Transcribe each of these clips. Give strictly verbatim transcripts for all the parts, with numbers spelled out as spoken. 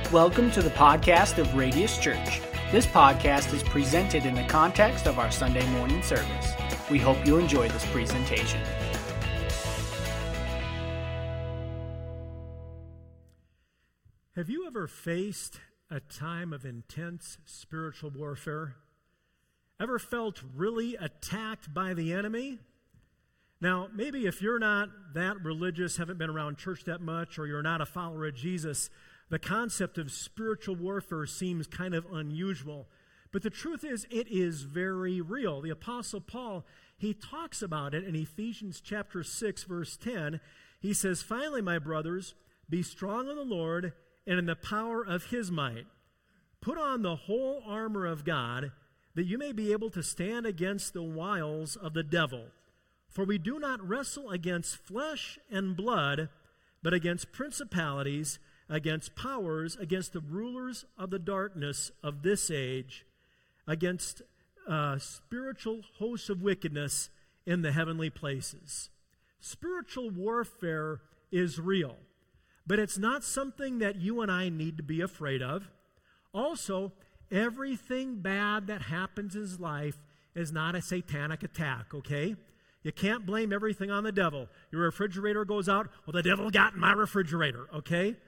Welcome to the podcast of Radius Church. This podcast is presented in the context of our Sunday morning service. We hope you enjoy this presentation. Have you ever faced a time of intense spiritual warfare? Ever felt really attacked by the enemy? Now, maybe if you're not that religious, haven't been around church that much, or you're not a follower of Jesus, the concept of spiritual warfare seems kind of unusual. But the truth is, it is very real. The Apostle Paul, he talks about it in Ephesians chapter six, verse ten. He says, "Finally, my brothers, be strong in the Lord and in the power of his might. Put on the whole armor of God, that you may be able to stand against the wiles of the devil. For we do not wrestle against flesh and blood, but against principalities, against powers, against the rulers of the darkness of this age, against uh, spiritual hosts of wickedness in the heavenly places." Spiritual warfare is real, but it's not something that you and I need to be afraid of. Also, everything bad that happens in life is not a satanic attack, okay? You can't blame everything on the devil. Your refrigerator goes out, well, the devil got in my refrigerator, okay?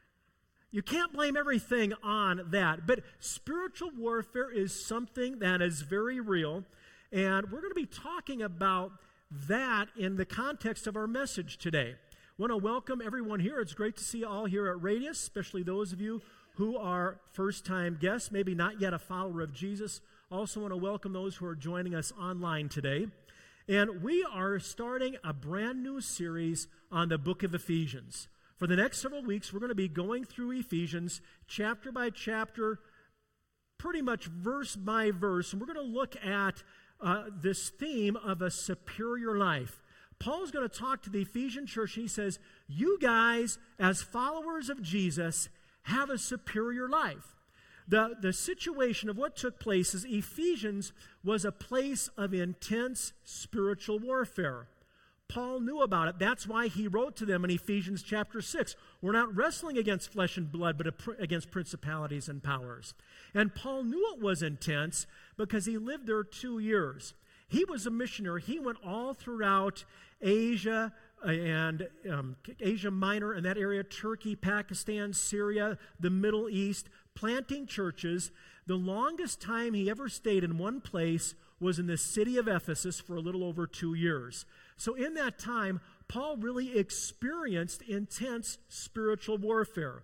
You can't blame everything on that. But spiritual warfare is something that is very real, and we're going to be talking about that in the context of our message today. I want to welcome everyone here. It's great to see you all here at Radius, especially those of you who are first-time guests, maybe not yet a follower of Jesus. Also want to welcome those who are joining us online today. And we are starting a brand new series on the book of Ephesians. For the next several weeks, we're going to be going through Ephesians chapter by chapter, pretty much verse by verse, and we're going to look at uh, this theme of a superior life. Paul's going to talk to the Ephesian church, and he says, you guys, as followers of Jesus, have a superior life. The, the situation of what took place is Ephesians was a place of intense spiritual warfare. Paul knew about it. That's why he wrote to them in Ephesians chapter six. We're not wrestling against flesh and blood, but against principalities and powers. And Paul knew it was intense because he lived there two years. He was a missionary. He went all throughout Asia and um, Asia Minor and that area, Turkey, Pakistan, Syria, the Middle East, planting churches. The longest time he ever stayed in one place was in the city of Ephesus for a little over two years. So in that time, Paul really experienced intense spiritual warfare.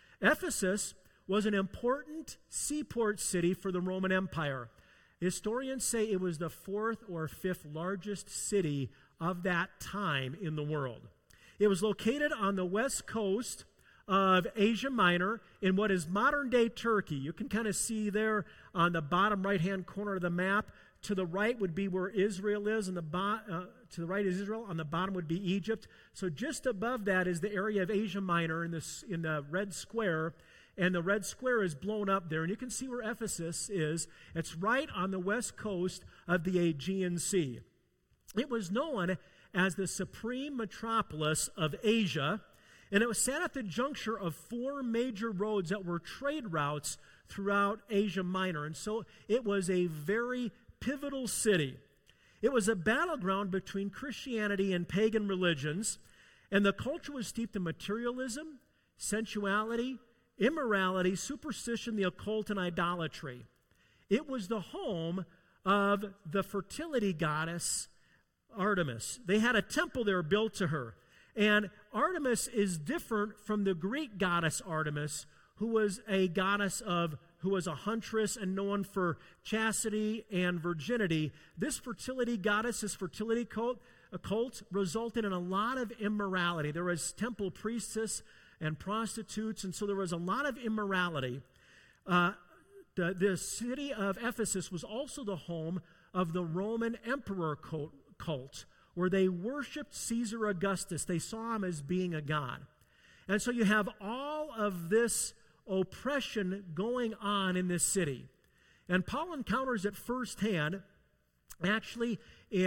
Ephesus was an important seaport city for the Roman Empire. Historians say it was the fourth or fifth largest city of that time in the world. It was located on the west coast of Asia Minor in what is modern-day Turkey. You can kind of see there on the bottom right-hand corner of the map. To the right would be where Israel is, and the bo- uh, to the right is Israel. On the bottom would be Egypt. So just above that is the area of Asia Minor in this in the red square, and the red square is blown up there, and you can see where Ephesus is. It's right on the west coast of the Aegean Sea. It was known as the supreme metropolis of Asia, and it was sat at the juncture of four major roads that were trade routes throughout Asia Minor, and so it was a very pivotal city. It was a battleground between Christianity and pagan religions, and the culture was steeped in materialism, sensuality, immorality, superstition, the occult, and idolatry. It was the home of the fertility goddess Artemis. They had a temple there built to her, and Artemis is different from the Greek goddess Artemis, who was a goddess of who was a huntress and known for chastity and virginity. This fertility goddess, this fertility cult, a cult, resulted in a lot of immorality. There was temple priestess and prostitutes, and so there was a lot of immorality. Uh, the, the city of Ephesus was also the home of the Roman emperor cult, cult, where they worshipped Caesar Augustus. They saw him as being a god. And so you have all of this oppression going on in this city. And Paul encounters it firsthand, actually, in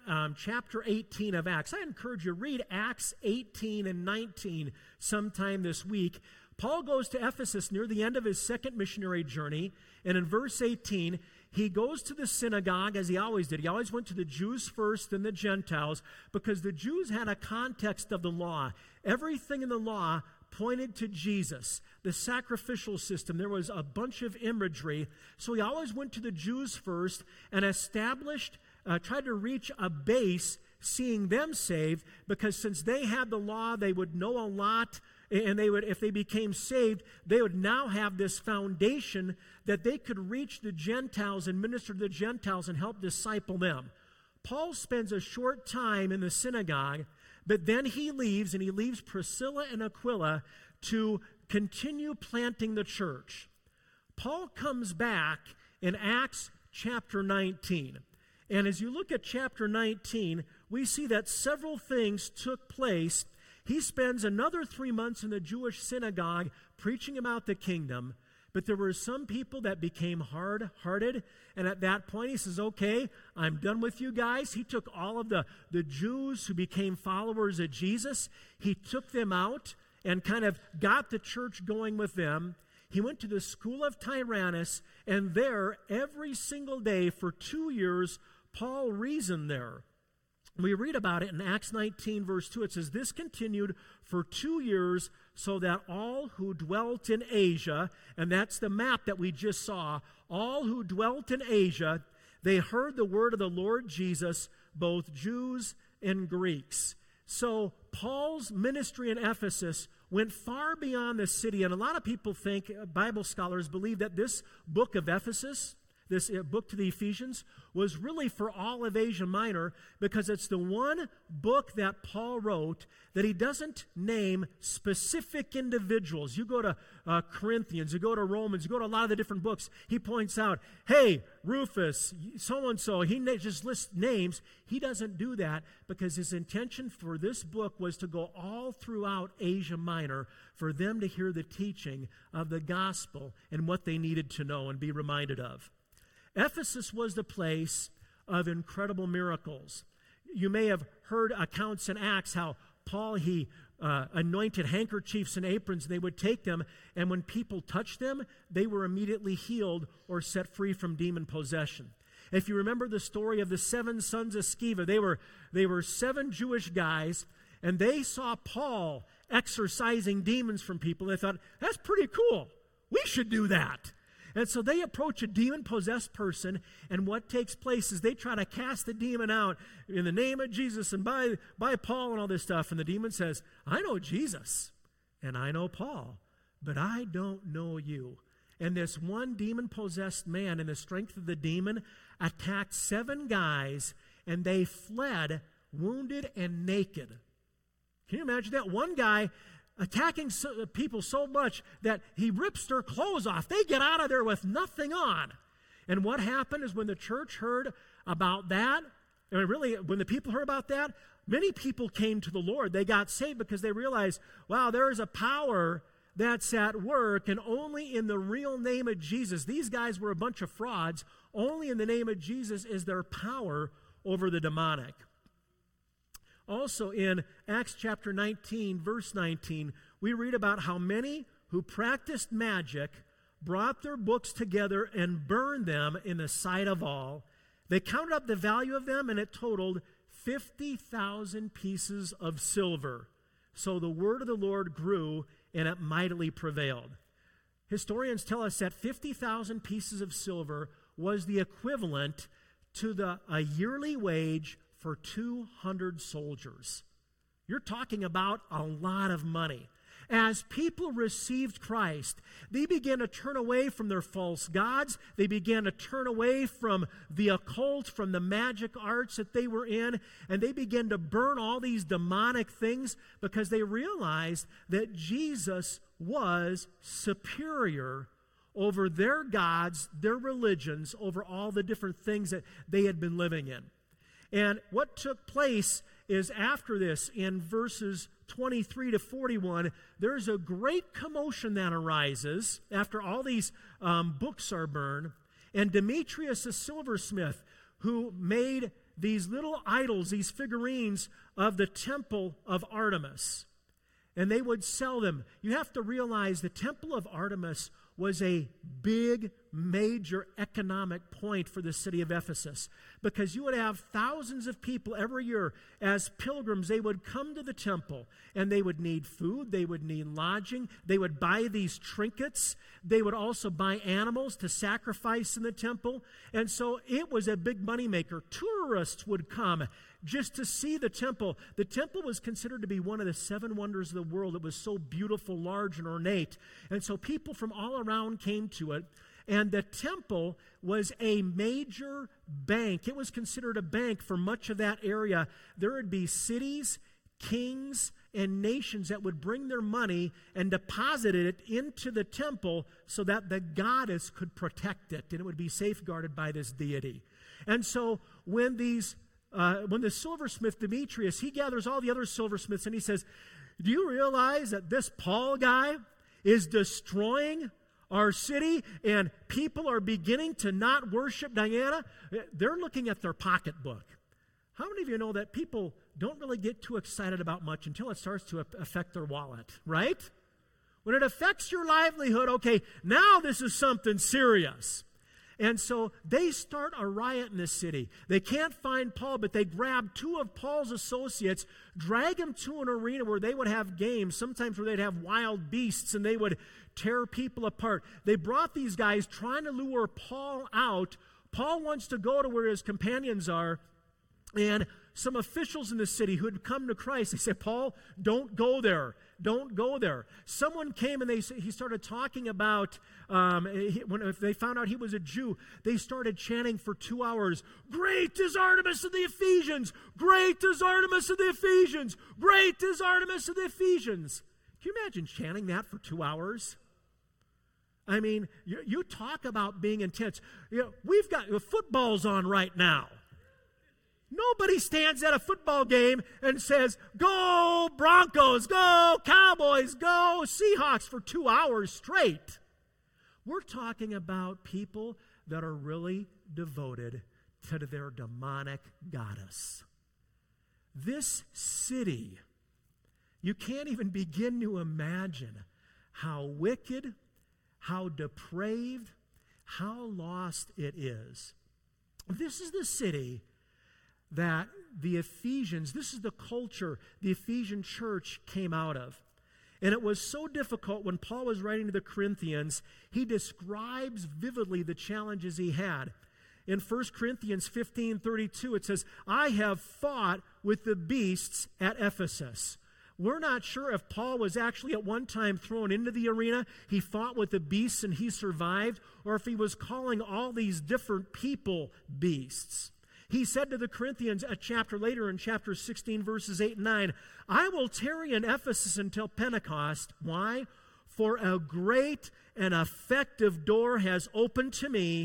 um, chapter eighteen of Acts. I encourage you to read Acts eighteen and nineteen sometime this week. Paul goes to Ephesus near the end of his second missionary journey, and in verse eighteen, he goes to the synagogue, as he always did. He always went to the Jews first, then the Gentiles, because the Jews had a context of the law. Everything in the law pointed to Jesus, the sacrificial system. There was a bunch of imagery. So he always went to the Jews first and established, uh, tried to reach a base, seeing them saved, because since they had the law, they would know a lot. And they would, if they became saved, they would now have this foundation that they could reach the Gentiles and minister to the Gentiles and help disciple them. Paul spends a short time in the synagogue, but then he leaves, and he leaves Priscilla and Aquila to continue planting the church. Paul comes back in Acts chapter nineteen. And as you look at chapter nineteen, we see that several things took place. He spends another three months in the Jewish synagogue preaching about the kingdom, but there were some people that became hard-hearted, and at that point he says, okay, I'm done with you guys. He took all of the, the Jews who became followers of Jesus, he took them out and kind of got the church going with them. He went to the school of Tyrannus, and there, every single day for two years, Paul reasoned there. We read about it in Acts nineteen, verse two. It says, this continued for two years so that all who dwelt in Asia, and that's the map that we just saw, all who dwelt in Asia, they heard the word of the Lord Jesus, both Jews and Greeks. So Paul's ministry in Ephesus went far beyond the city, and a lot of people think, Bible scholars believe, that this book of Ephesus, this book to the Ephesians, was really for all of Asia Minor, because it's the one book that Paul wrote that he doesn't name specific individuals. You go to uh, Corinthians, you go to Romans, you go to a lot of the different books, he points out, hey, Rufus, so-and-so, he na- just lists names. He doesn't do that because his intention for this book was to go all throughout Asia Minor for them to hear the teaching of the gospel and what they needed to know and be reminded of. Ephesus was the place of incredible miracles. You may have heard accounts in Acts how Paul, he uh, anointed handkerchiefs and aprons. They would take them, and when people touched them, they were immediately healed or set free from demon possession. If you remember the story of the seven sons of Sceva, they were, they were seven Jewish guys, and they saw Paul exorcising demons from people. They thought, that's pretty cool. We should do that. And so they approach a demon-possessed person, and what takes place is they try to cast the demon out in the name of Jesus and by, by Paul and all this stuff. And the demon says, I know Jesus, and I know Paul, but I don't know you. And this one demon-possessed man, in the strength of the demon, attacked seven guys, and they fled wounded and naked. Can you imagine that? One guy attacking so, people so much that he rips their clothes off. They get out of there with nothing on. And what happened is when the church heard about that, and really when the people heard about that, many people came to the Lord. They got saved because they realized, wow, there is a power that's at work, and only in the real name of Jesus. These guys were a bunch of frauds. Only in the name of Jesus is there power over the demonic. Also in Acts chapter nineteen, verse nineteen, we read about how many who practiced magic brought their books together and burned them in the sight of all. They counted up the value of them, and it totaled fifty thousand pieces of silver. So the word of the Lord grew, and it mightily prevailed. Historians tell us that fifty thousand pieces of silver was the equivalent to the a yearly wage for two hundred soldiers. You're talking about a lot of money. As people received Christ, they began to turn away from their false gods. They began to turn away from the occult, from the magic arts that they were in, and they began to burn all these demonic things because they realized that Jesus was superior over their gods, their religions, over all the different things that they had been living in. And what took place is after this, in verses twenty-three to forty-one, there's a great commotion that arises after all these um, books are burned. And Demetrius, the silversmith, who made these little idols, these figurines of the temple of Artemis. And they would sell them. You have to realize the temple of Artemis was a big, major economic point for the city of Ephesus, because you would have thousands of people every year as pilgrims. They would come to the temple, and they would need food, they would need lodging, they would buy these trinkets, they would also buy animals to sacrifice in the temple, and so it was a big moneymaker. Tourists would come just to see the temple. The temple was considered to be one of the seven wonders of the world. It was so beautiful, large, and ornate. And so people from all around came to it. And the temple was a major bank. It was considered a bank for much of that area. There would be cities, kings, and nations that would bring their money and deposit it into the temple so that the goddess could protect it, and it would be safeguarded by this deity. And so when these Uh, when the silversmith Demetrius, he gathers all the other silversmiths and he says, do you realize that this Paul guy is destroying our city and people are beginning to not worship Diana? They're looking at their pocketbook. How many of you know that people don't really get too excited about much until it starts to affect their wallet, right? When it affects your livelihood, okay, now this is something serious. And so they start a riot in the city. They can't find Paul, but they grab two of Paul's associates, drag them to an arena where they would have games, sometimes where they'd have wild beasts, and they would tear people apart. They brought these guys trying to lure Paul out. Paul wants to go to where his companions are, and some officials in the city who had come to Christ, they said, Paul, don't go there. Don't go there. Someone came and they he started talking about, um, he, when if they found out he was a Jew, they started chanting for two hours, great is Artemis of the Ephesians! Great is Artemis of the Ephesians! Great is Artemis of the Ephesians! Can you imagine chanting that for two hours? I mean, you, you talk about being intense. You know, we've got footballs on right now. Nobody stands at a football game and says, go Broncos, go Cowboys, go Seahawks for two hours straight. We're talking about people that are really devoted to their demonic goddess. This city, you can't even begin to imagine how wicked, how depraved, how lost it is. This is the city that the Ephesians, this is the culture the Ephesian church came out of. And it was so difficult when Paul was writing to the Corinthians, he describes vividly the challenges he had. In First Corinthians fifteen thirty-two, it says, I have fought with the beasts at Ephesus. We're not sure if Paul was actually at one time thrown into the arena, he fought with the beasts and he survived, or if he was calling all these different people beasts. He said to the Corinthians a chapter later in chapter sixteen, verses eight and nine, I will tarry in Ephesus until Pentecost. Why? For a great and effective door has opened to me,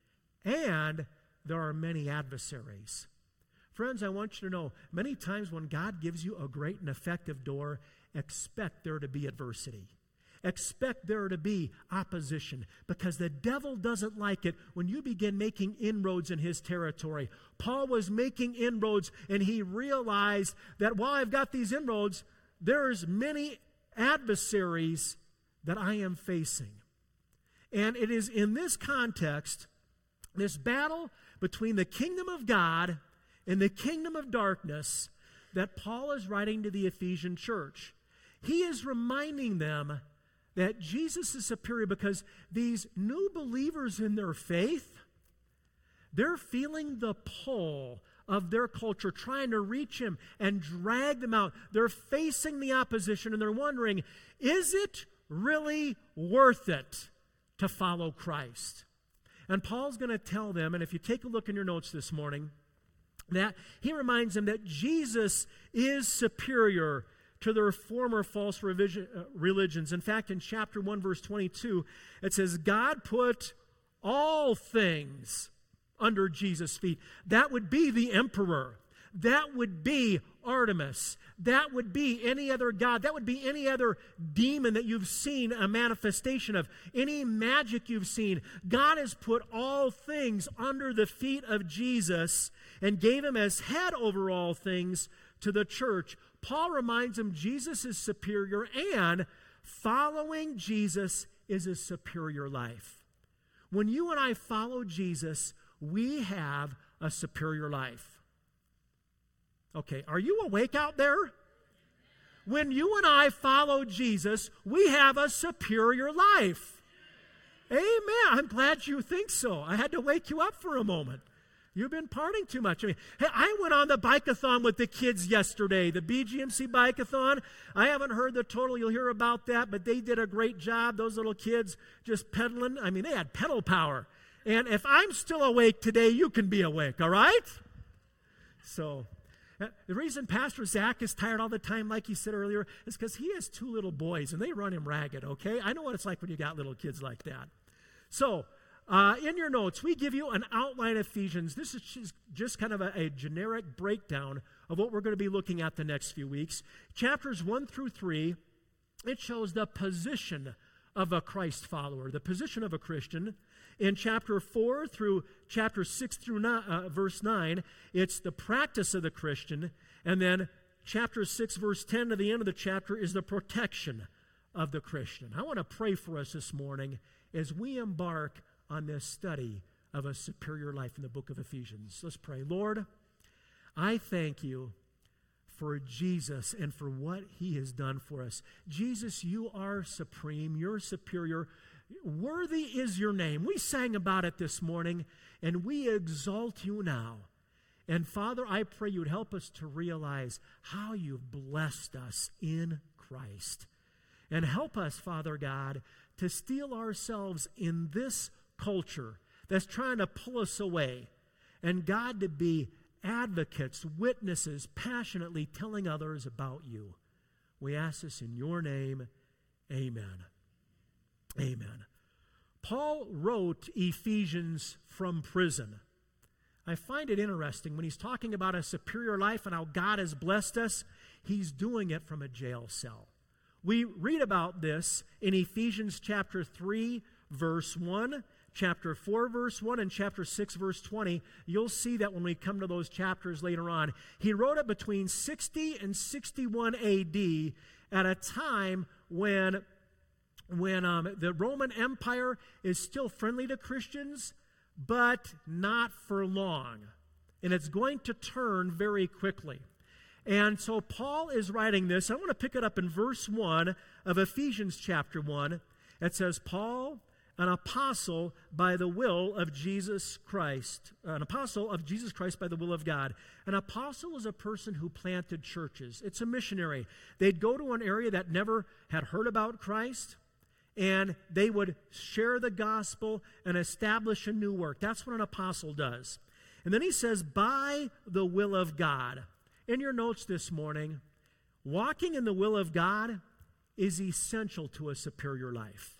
and there are many adversaries. Friends, I want you to know, many times when God gives you a great and effective door, expect there to be adversity. Expect there to be opposition, because the devil doesn't like it when you begin making inroads in his territory. Paul was making inroads, and he realized that while I've got these inroads, there's many adversaries that I am facing. And it is in this context, this battle between the kingdom of God and the kingdom of darkness, that Paul is writing to the Ephesian church. He is reminding them that Jesus is superior, because these new believers in their faith, they're feeling the pull of their culture, trying to reach him and drag them out. They're facing the opposition, and they're wondering, is it really worth it to follow Christ? And Paul's going to tell them, and if you take a look in your notes this morning, that he reminds them that Jesus is superior to their former false revision, uh, religions. In fact, in chapter one, verse twenty-two, it says, God put all things under Jesus' feet. That would be the emperor. that would be Artemis. That would be any other god. That would be any other demon that you've seen a manifestation of. Any magic you've seen. God has put all things under the feet of Jesus and gave him as head over all things to the church. Paul reminds him Jesus is superior, and following Jesus is a superior life. When you and I follow Jesus, we have a superior life. Okay, are you awake out there? When you and I follow Jesus, we have a superior life. Amen. I'm glad you think so. I had to wake you up for a moment. You've been partying too much. I mean, hey, I went on the bike-a-thon with the kids yesterday, the B G M C bike-a-thon. I haven't heard the total. You'll hear about that, but they did a great job. Those little kids just pedaling. I mean, they had pedal power. And if I'm still awake today, you can be awake, all right? So the reason Pastor Zach is tired all the time, like he said earlier, is because he has two little boys, and they run him ragged, okay? I know what it's like when you got little kids like that. So, uh, in your notes, we give you an outline of Ephesians. This is just, just kind of a, a generic breakdown of what we're going to be looking at the next few weeks. Chapters one through three, it shows the position of a Christ follower, the position of a Christian. In chapter four through chapter six through nine, uh, verse nine, it's the practice of the Christian. And then chapter six, verse ten to the end of the chapter is the protection of the Christian. I want to pray for us this morning as we embark on this study of a superior life in the book of Ephesians. Let's pray. Lord, I thank you for Jesus and for what he has done for us. Jesus, you are supreme. You're superior. Worthy is your name. We sang about it this morning, and we exalt you now. And Father, I pray you would help us to realize how you've blessed us in Christ. And help us, Father God, to steel ourselves in this culture that's trying to pull us away. And God, to be advocates, witnesses, passionately telling others about you. We ask this in your name. Amen. Amen. Paul wrote Ephesians from prison. I find it interesting when he's talking about a superior life and how God has blessed us, he's doing it from a jail cell. We read about this in Ephesians chapter three, verse one, chapter four, verse one, and chapter six, verse twenty. You'll see that when we come to those chapters later on. He wrote it between sixty and sixty-one A D at a time when when um, the Roman Empire is still friendly to Christians, but not for long. And it's going to turn very quickly. And so Paul is writing this. I want to pick it up in verse one of Ephesians chapter one. It says, Paul, an apostle by the will of Jesus Christ, an apostle of Jesus Christ by the will of God. An apostle is a person who planted churches. It's a missionary. They'd go to an area that never had heard about Christ, and they would share the gospel and establish a new work. That's what an apostle does. And then he says, by the will of God. In your notes this morning, walking in the will of God is essential to a superior life.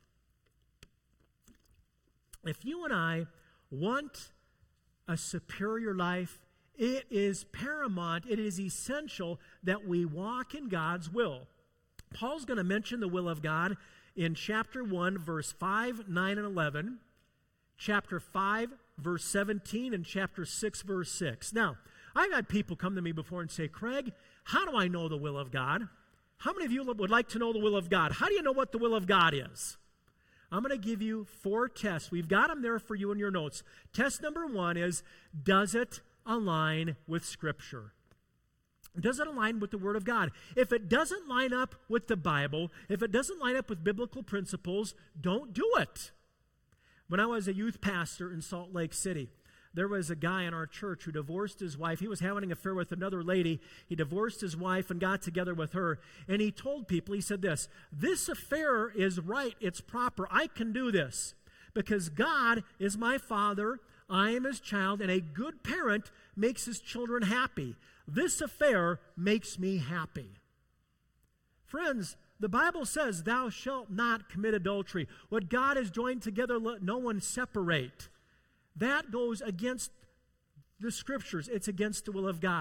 If you and I want a superior life, it is paramount, it is essential that we walk in God's will. Paul's going to mention the will of God in chapter one, verse five, nine, and eleven, chapter five, verse seventeen, and chapter six, verse six. Now, I've had people come to me before and say, Craig, how do I know the will of God? How many of you would like to know the will of God? How do you know what the will of God is? I'm going to give you four tests. We've got them there for you in your notes. Test number one is, does it align with Scripture? Does it align with the Word of God? If it doesn't line up with the Bible, if it doesn't line up with biblical principles, don't do it. When I was a youth pastor in Salt Lake City, there was a guy in our church who divorced his wife. He was having an affair with another lady. He divorced his wife and got together with her. And he told people, he said this, this affair is right, it's proper. I can do this because God is my father, I am his child, and a good parent makes his children happy. This affair makes me happy. Friends, the Bible says, thou shalt not commit adultery. What God has joined together, let no one separate. That goes against the Scriptures. It's against the will of God.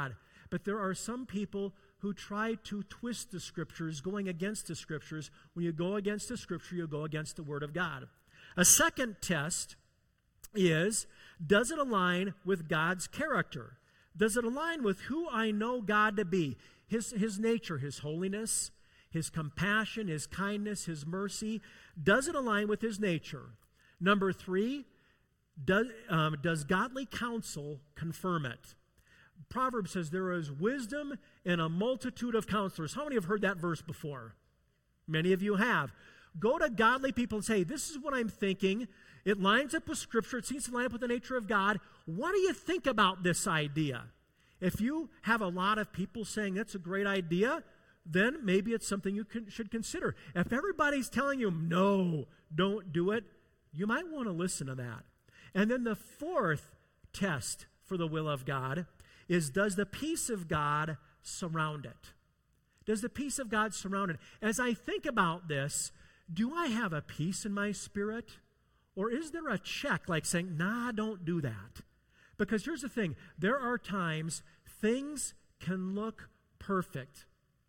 But there are some people who try to twist the Scriptures, going against the Scriptures. When you go against the Scripture, you go against the Word of God. A second test is, does it align with God's character? Does it align with who I know God to be? His, his nature, His holiness, His compassion, His kindness, His mercy. Does it align with His nature? Number three, does, um, does godly counsel confirm it? Proverbs says there is wisdom in a multitude of counselors. How many have heard that verse before? Many of you have. Go to godly people and say, this is what I'm thinking. It lines up with Scripture. It seems to line up with the nature of God. What do you think about this idea? If you have a lot of people saying that's a great idea, then maybe it's something you can, should consider. If everybody's telling you, no, don't do it, you might want to listen to that. And then the fourth test for the will of God is, does the peace of God surround it? Does the peace of God surround it? As I think about this, do I have a peace in my spirit? Or is there a check like saying, nah, don't do that? Because here's the thing. There are times things can look perfect.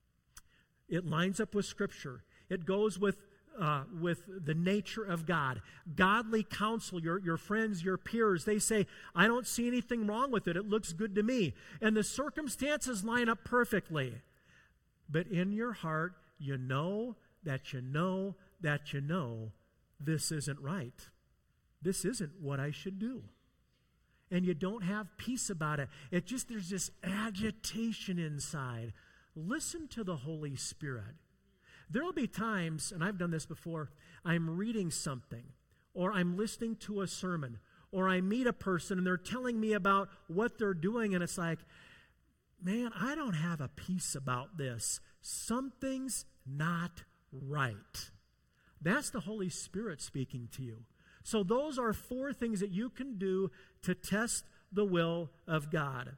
It lines up with Scripture. It goes with uh, with the nature of God. Godly counsel, your, your friends, your peers, they say, I don't see anything wrong with it. It looks good to me. And the circumstances line up perfectly. But in your heart, you know that you know that you know this isn't right. This isn't what I should do. And you don't have peace about it. It just, there's this agitation inside. Listen to the Holy Spirit. There will be times, and I've done this before, I'm reading something, or I'm listening to a sermon, or I meet a person and they're telling me about what they're doing, and it's like, man, I don't have a peace about this. Something's not right. That's the Holy Spirit speaking to you. So those are four things that you can do to test the will of God.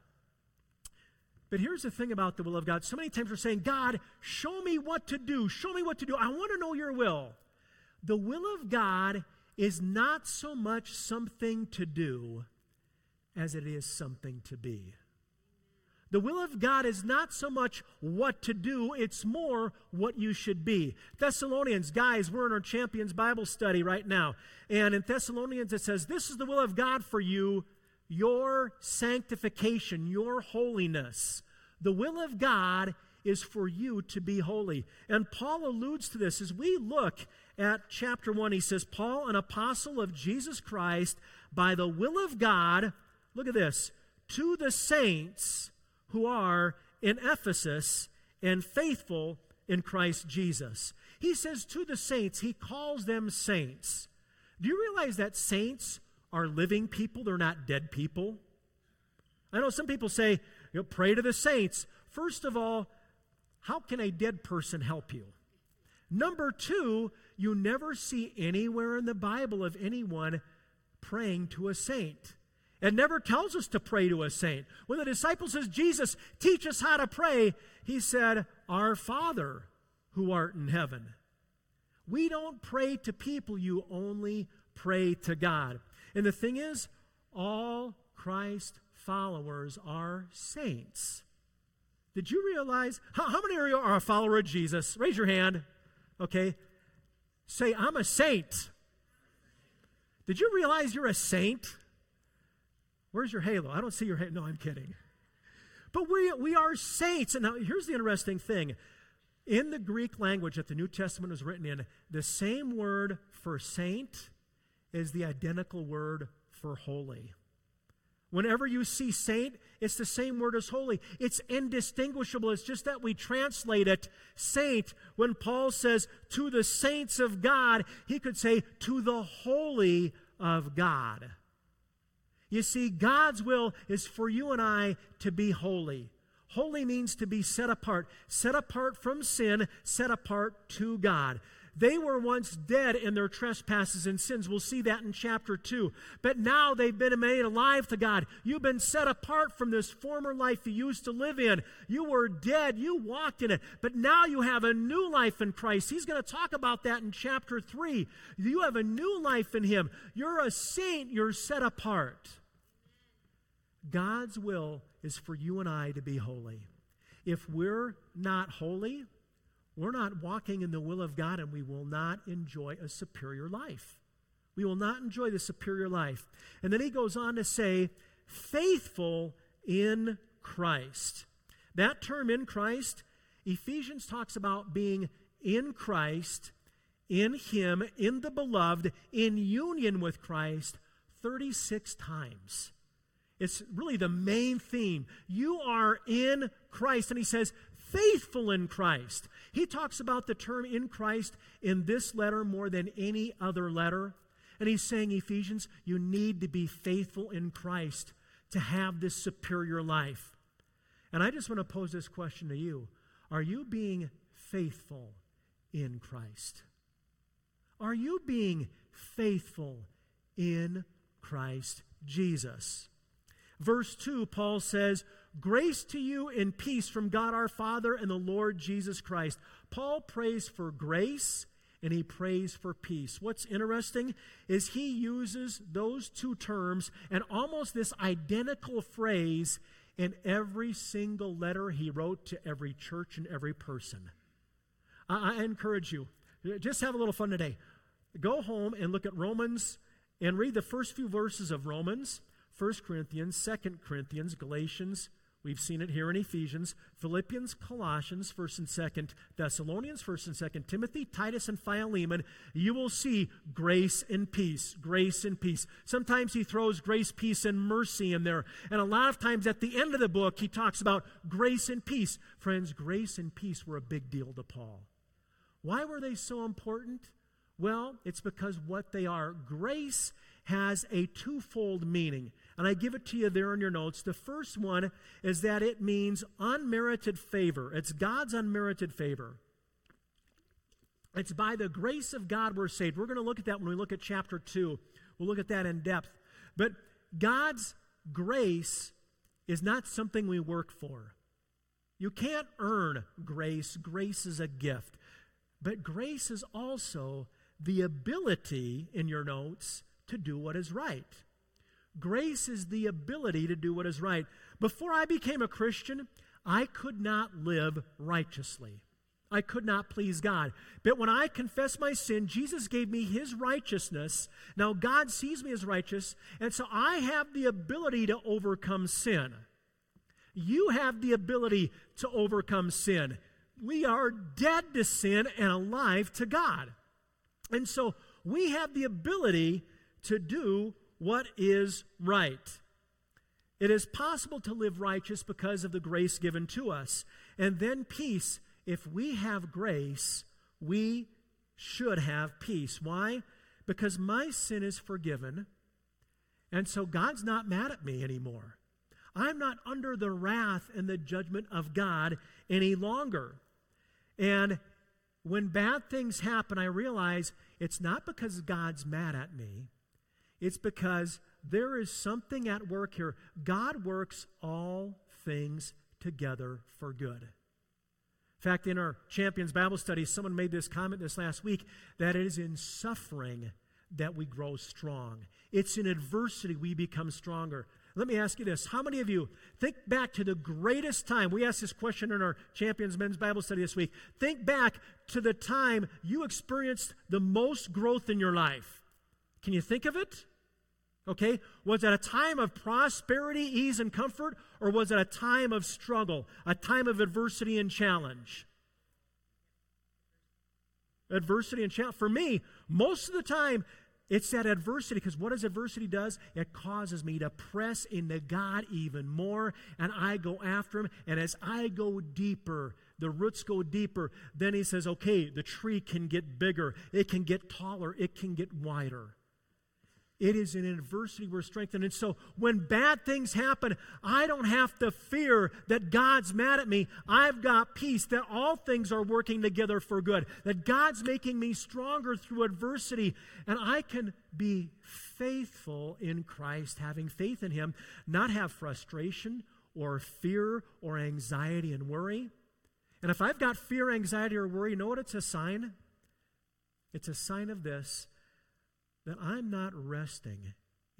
But here's the thing about the will of God. So many times we're saying, God, show me what to do. Show me what to do. I want to know your will. The will of God is not so much something to do as it is something to be. The will of God is not so much what to do, it's more what you should be. Thessalonians, guys, we're in our Champions Bible study right now. And in Thessalonians it says, this is the will of God for you, your sanctification, your holiness. The will of God is for you to be holy. And Paul alludes to this as we look at chapter one. He says, Paul, an apostle of Jesus Christ, by the will of God, look at this, to the saints who are in Ephesus and faithful in Christ Jesus. He says to the saints, he calls them saints. Do you realize that saints are living people? They're not dead people. I know some people say, you know, pray to the saints. First of all, how can a dead person help you? Number two, you never see anywhere in the Bible of anyone praying to a saint. It never tells us to pray to a saint. When the disciple says, Jesus, teach us how to pray, he said, Our Father who art in heaven. We don't pray to people, you only pray to God. And the thing is, all Christ followers are saints. Did you realize, how, how many of you are a follower of Jesus? Raise your hand. Okay. Say, I'm a saint. Did you realize you're a saint? Where's your halo? I don't see your halo. No, I'm kidding. But we, we are saints. And now here's the interesting thing. In the Greek language that the New Testament was written in, the same word for saint is the identical word for holy. Whenever you see saint, it's the same word as holy. It's indistinguishable. It's just that we translate it saint. When Paul says to the saints of God, he could say to the holy of God. You see, God's will is for you and I to be holy. Holy means to be set apart. Set apart from sin, set apart to God. They were once dead in their trespasses and sins. We'll see that in chapter two. But now they've been made alive to God. You've been set apart from this former life you used to live in. You were dead. You walked in it. But now you have a new life in Christ. He's going to talk about that in chapter three. You have a new life in Him. You're a saint. You're set apart. God's will is for you and I to be holy. If we're not holy, we're not walking in the will of God, and we will not enjoy a superior life. We will not enjoy the superior life. And then he goes on to say, faithful in Christ. That term, in Christ, Ephesians talks about being in Christ, in Him, in the beloved, in union with Christ thirty-six times. It's really the main theme. You are in Christ. And he says, faithful in Christ. He talks about the term in Christ in this letter more than any other letter. And he's saying, Ephesians, you need to be faithful in Christ to have this superior life. And I just want to pose this question to you. Are you being faithful in Christ? Are you being faithful in Christ Jesus? Verse two, Paul says, grace to you and peace from God our Father and the Lord Jesus Christ. Paul prays for grace and he prays for peace. What's interesting is he uses those two terms and almost this identical phrase in every single letter he wrote to every church and every person. I, I encourage you, just have a little fun today. Go home and look at Romans and read the first few verses of Romans, First Corinthians, Second Corinthians, Galatians. We've seen it here in Ephesians, Philippians, Colossians, First and Second Thessalonians, First and Second Timothy, Titus and Philemon. You will see grace and peace, grace and peace. Sometimes he throws grace, peace, and mercy in there. And a lot of times at the end of the book, he talks about grace and peace. Friends, grace and peace were a big deal to Paul. Why were they so important? Well, it's because what they are. Grace has a twofold meaning, and I give it to you there in your notes. The first one is that it means unmerited favor. It's God's unmerited favor. It's by the grace of God we're saved. We're going to look at that when we look at chapter two. We'll look at that in depth. But God's grace is not something we work for. You can't earn grace. Grace is a gift. But grace is also the ability, in your notes, to do what is right. Grace is the ability to do what is right. Before I became a Christian, I could not live righteously. I could not please God. But when I confessed my sin, Jesus gave me His righteousness. Now God sees me as righteous, and so I have the ability to overcome sin. You have the ability to overcome sin. We are dead to sin and alive to God. And so we have the ability to do what is right. It is possible to live righteous because of the grace given to us. And then peace. If we have grace, we should have peace. Why? Because my sin is forgiven, and so God's not mad at me anymore. I'm not under the wrath and the judgment of God any longer. And when bad things happen, I realize it's not because God's mad at me. It's because there is something at work here. God works all things together for good. In fact, in our Champions Bible study, someone made this comment this last week that it is in suffering that we grow strong. It's in adversity we become stronger. Let me ask you this. How many of you think back to the greatest time? We asked this question in our Champions Men's Bible study this week. Think back to the time you experienced the most growth in your life. Can you think of it? Okay. Was it a time of prosperity, ease, and comfort? Or was it a time of struggle, a time of adversity and challenge? Adversity and challenge. For me, most of the time, it's that adversity, because what does adversity does? It causes me to press into God even more, and I go after Him, and as I go deeper, the roots go deeper, then He says, okay, the tree can get bigger, it can get taller, it can get wider. It is in adversity we're strengthened. And so when bad things happen, I don't have to fear that God's mad at me. I've got peace that all things are working together for good, that God's making me stronger through adversity, and I can be faithful in Christ, having faith in Him, not have frustration or fear or anxiety and worry. And if I've got fear, anxiety, or worry, you know what it's a sign? It's a sign of this, that I'm not resting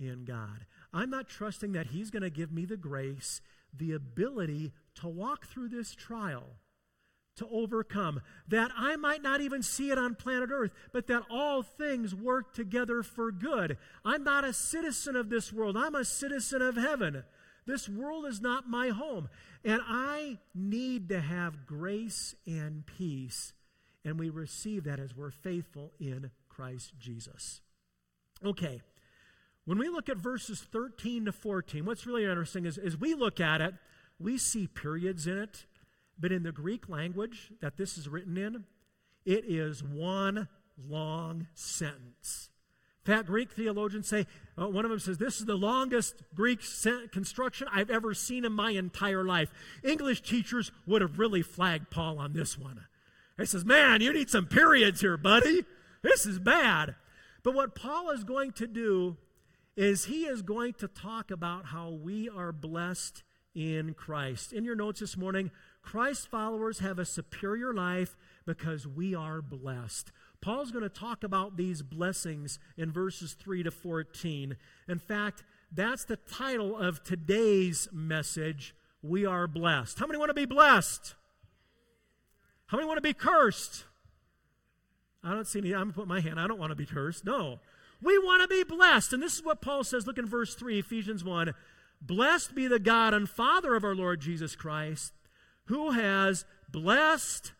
in God. I'm not trusting that He's going to give me the grace, the ability to walk through this trial, to overcome, that I might not even see it on planet Earth, but that all things work together for good. I'm not a citizen of this world. I'm a citizen of heaven. This world is not my home. And I need to have grace and peace, and we receive that as we're faithful in Christ Jesus. Okay, when we look at verses thirteen to fourteen, what's really interesting is, as we look at it, we see periods in it, but in the Greek language that this is written in, it is one long sentence. In fact, Greek theologians say, uh, one of them says, this is the longest Greek sen- construction I've ever seen in my entire life. English teachers would have really flagged Paul on this one. He says, man, you need some periods here, buddy. This is bad. But what Paul is going to do is he is going to talk about how we are blessed in Christ. In your notes this morning, Christ followers have a superior life because we are blessed. Paul's going to talk about these blessings in verses three to fourteen. In fact, that's the title of today's message, We Are Blessed. How many want to be blessed? How many want to be cursed? I don't see any. I'm going to put my hand. I don't want to be cursed. No. We want to be blessed. And this is what Paul says. Look in verse three, Ephesians one. Blessed be the God and Father of our Lord Jesus Christ, who has blessed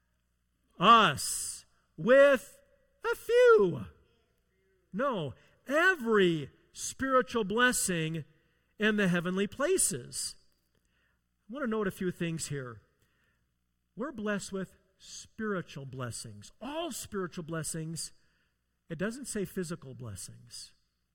us with a few. No, every spiritual blessing in the heavenly places. I want to note a few things here. We're blessed with spiritual blessings. All spiritual blessings. It doesn't say physical blessings.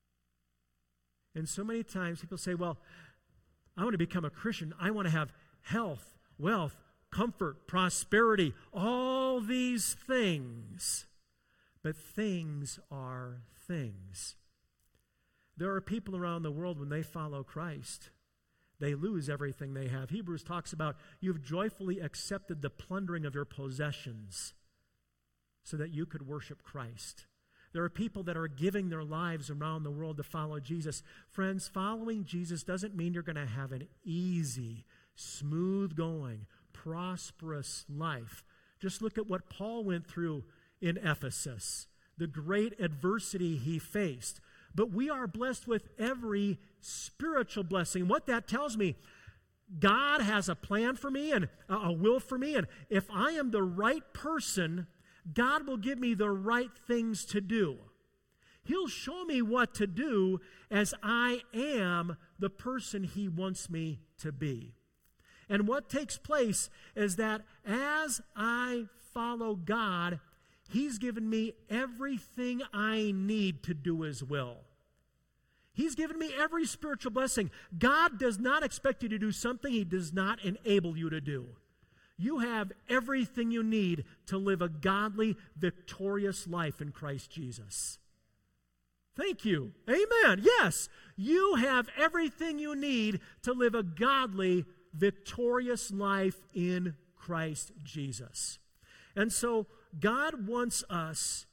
And so many times people say, well, I want to become a Christian. I want to have health, wealth, comfort, prosperity, all these things. But things are things. There are people around the world, when they follow Christ, they lose everything they have. Hebrews talks about, you've joyfully accepted the plundering of your possessions so that you could worship Christ. There are people that are giving their lives around the world to follow Jesus. Friends, following Jesus doesn't mean you're going to have an easy, smooth-going, prosperous life. Just look at what Paul went through in Ephesus, the great adversity he faced. But we are blessed with every spiritual blessing. What that tells me, God has a plan for me and a will for me, and if I am the right person, God will give me the right things to do. He'll show me what to do as I am the person He wants me to be. And what takes place is that as I follow God, He's given me everything I need to do His will. He's given me every spiritual blessing. God does not expect you to do something He does not enable you to do. You have everything you need to live a godly, victorious life in Christ Jesus. Thank you. Amen. Yes, you have everything you need to live a godly, victorious life in Christ Jesus. And so God wants us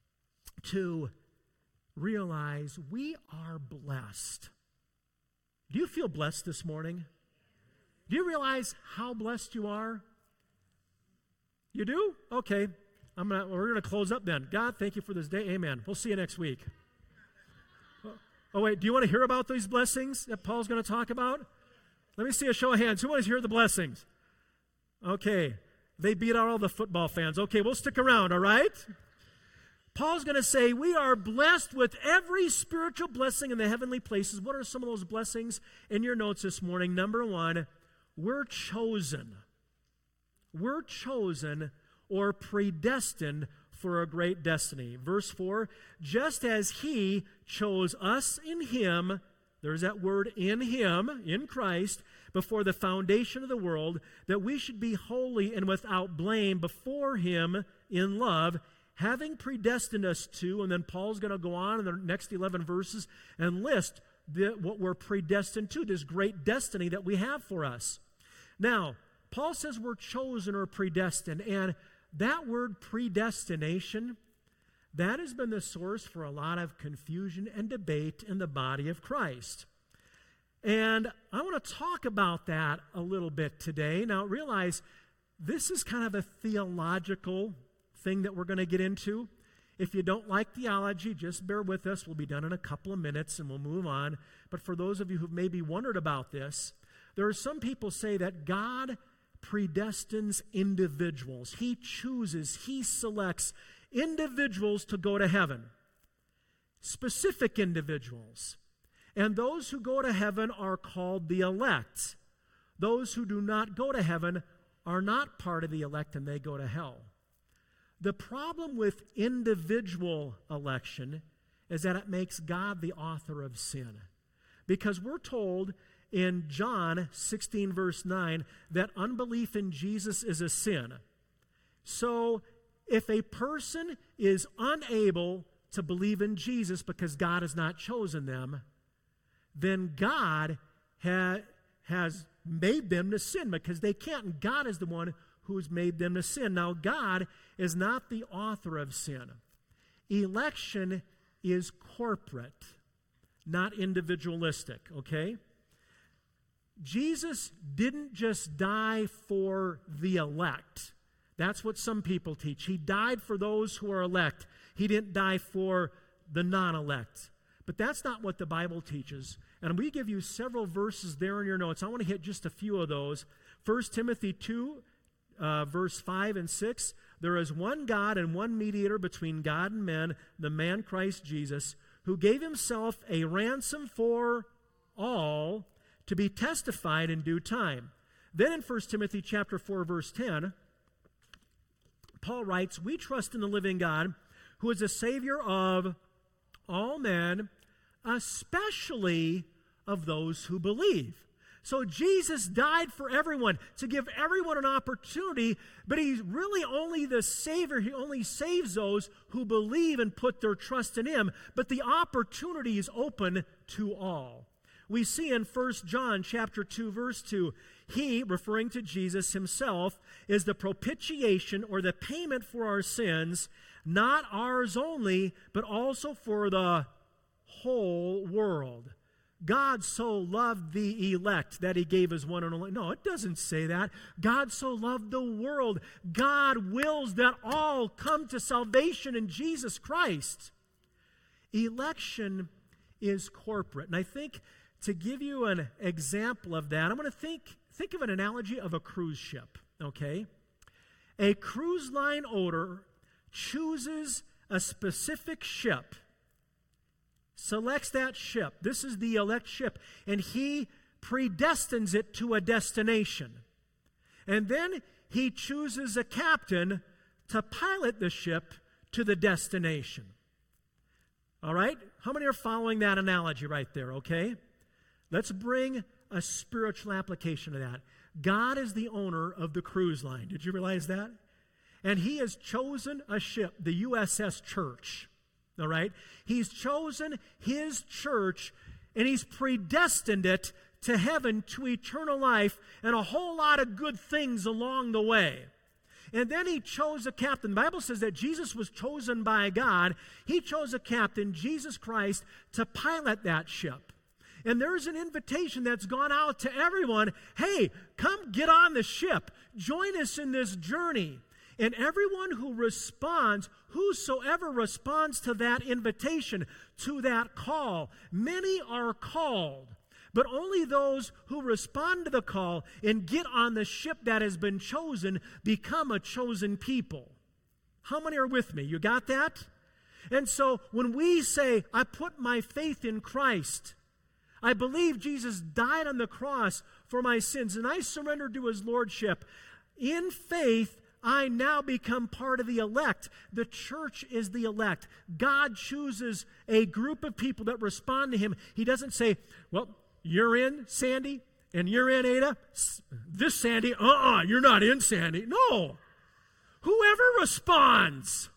to realize we are blessed. Do you feel blessed this morning? Do you realize how blessed you are? You do? Okay. I'm gonna, we're going to close up then. God, thank you for this day. Amen. We'll see you next week. Oh, wait. Do you want to hear about these blessings that Paul's going to talk about? Let me see a show of hands. Who wants to hear the blessings? Okay. They beat out all the football fans. Okay, we'll stick around, all right? Paul's going to say we are blessed with every spiritual blessing in the heavenly places. What are some of those blessings in your notes this morning? Number one, we're chosen. We're chosen or predestined for a great destiny. Verse four, just as He chose us in Him, there's that word in Him, in Christ, before the foundation of the world, that we should be holy and without blame before Him in love, having predestined us to, and then Paul's going to go on in the next eleven verses and list the, what we're predestined to, this great destiny that we have for us. Now, Paul says we're chosen or predestined, and that word predestination, That has been the source for a lot of confusion and debate in the body of Christ. And I want to talk about that a little bit today. Now, realize this is kind of a theological thing that we're going to get into. If you don't like theology, just bear with us. We'll be done in a couple of minutes and we'll move on. But for those of you who've maybe wondered about this, there are some people say that God predestines individuals. He chooses, He selects individuals to go to heaven, specific individuals. And those who go to heaven are called the elect. Those who do not go to heaven are not part of the elect and they go to hell. The problem with individual election is that it makes God the author of sin. Because we're told in John sixteen, verse nine, that unbelief in Jesus is a sin. So if a person is unable to believe in Jesus because God has not chosen them, then God ha- has made them to sin because they can't, and God is the one who's made them to sin. Now, God is not the author of sin. Election is corporate, not individualistic, okay? Jesus didn't just die for the elect. That's what some people teach. He died for those who are elect. He didn't die for the non-elect. But that's not what the Bible teaches. And we give you several verses there in your notes. I want to hit just a few of those. First Timothy two, uh, verse five and six. There is one God and one mediator between God and men, the man Christ Jesus, who gave himself a ransom for all to be testified in due time. Then in First Timothy chapter four, verse ten, Paul writes, we trust in the living God, who is the Savior of all men, especially of those who believe. So Jesus died for everyone, to give everyone an opportunity, but he's really only the Savior. He only saves those who believe and put their trust in him, but the opportunity is open to all. We see in First John chapter two, verse two, he, referring to Jesus himself, is the propitiation or the payment for our sins, not ours only, but also for the whole world. God so loved the elect that he gave his one and only. No, it doesn't say that. God so loved the world. God wills that all come to salvation in Jesus Christ. Election is corporate. And I think to give you an example of that, I'm going to think, think of an analogy of a cruise ship, okay? A cruise line owner chooses a specific ship, selects that ship. This is the elect ship, and he predestines it to a destination. And then he chooses a captain to pilot the ship to the destination. All right? How many are following that analogy right there, okay? Let's bring a spiritual application to that. God is the owner of the cruise line. Did you realize that? And he has chosen a ship, the U S S Church. All right? He's chosen his church, and he's predestined it to heaven, to eternal life, and a whole lot of good things along the way. And then he chose a captain. The Bible says that Jesus was chosen by God. He chose a captain, Jesus Christ, to pilot that ship. And there's an invitation that's gone out to everyone. Hey, come get on the ship. Join us in this journey. And everyone who responds, whosoever responds to that invitation, to that call, many are called, but only those who respond to the call and get on the ship that has been chosen become a chosen people. How many are with me? You got that? And so when we say, I put my faith in Christ, I believe Jesus died on the cross for my sins, and I surrender to his lordship, in faith, I now become part of the elect. The church is the elect. God chooses a group of people that respond to him. He doesn't say, well, you're in, Sandy, and you're in, Ada. This Sandy, uh-uh, you're not in, Sandy. No. Whoever responds.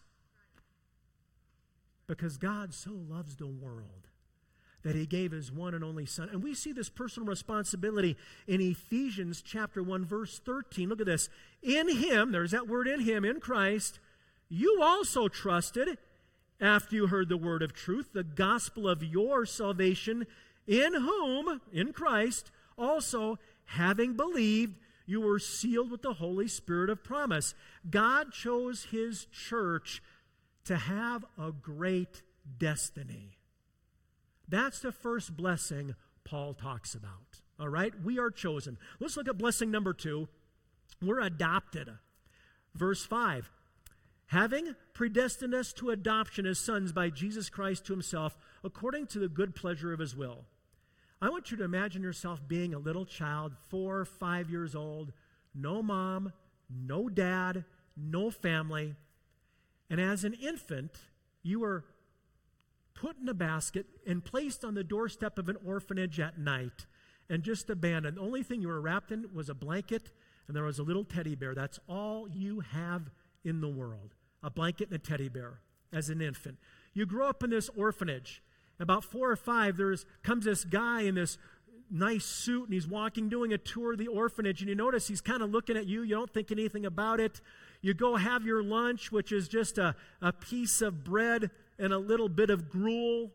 Because God so loves the world that he gave his one and only Son. And we see this personal responsibility in Ephesians chapter one, verse thirteen. Look at this. In him, there's that word in him, in Christ, you also trusted, after you heard the word of truth, the gospel of your salvation, in whom, in Christ, also, having believed, you were sealed with the Holy Spirit of promise. God chose His church to have a great destiny. That's the first blessing Paul talks about. All right? We are chosen. Let's look at blessing number two. We're adopted. Verse five. Having predestined us to adoption as sons by Jesus Christ to Himself, according to the good pleasure of His will. I want you to imagine yourself being a little child, four or five years old, no mom, no dad, no family. And as an infant, you were put in a basket and placed on the doorstep of an orphanage at night and just abandoned. The only thing you were wrapped in was a blanket, and there was a little teddy bear. That's all you have in the world, a blanket and a teddy bear as an infant. You grow up in this orphanage. About four or five, there comes this guy in this nice suit, and he's walking, doing a tour of the orphanage, and you notice he's kind of looking at you. You don't think anything about it. You go have your lunch, which is just a, a piece of bread and a little bit of gruel.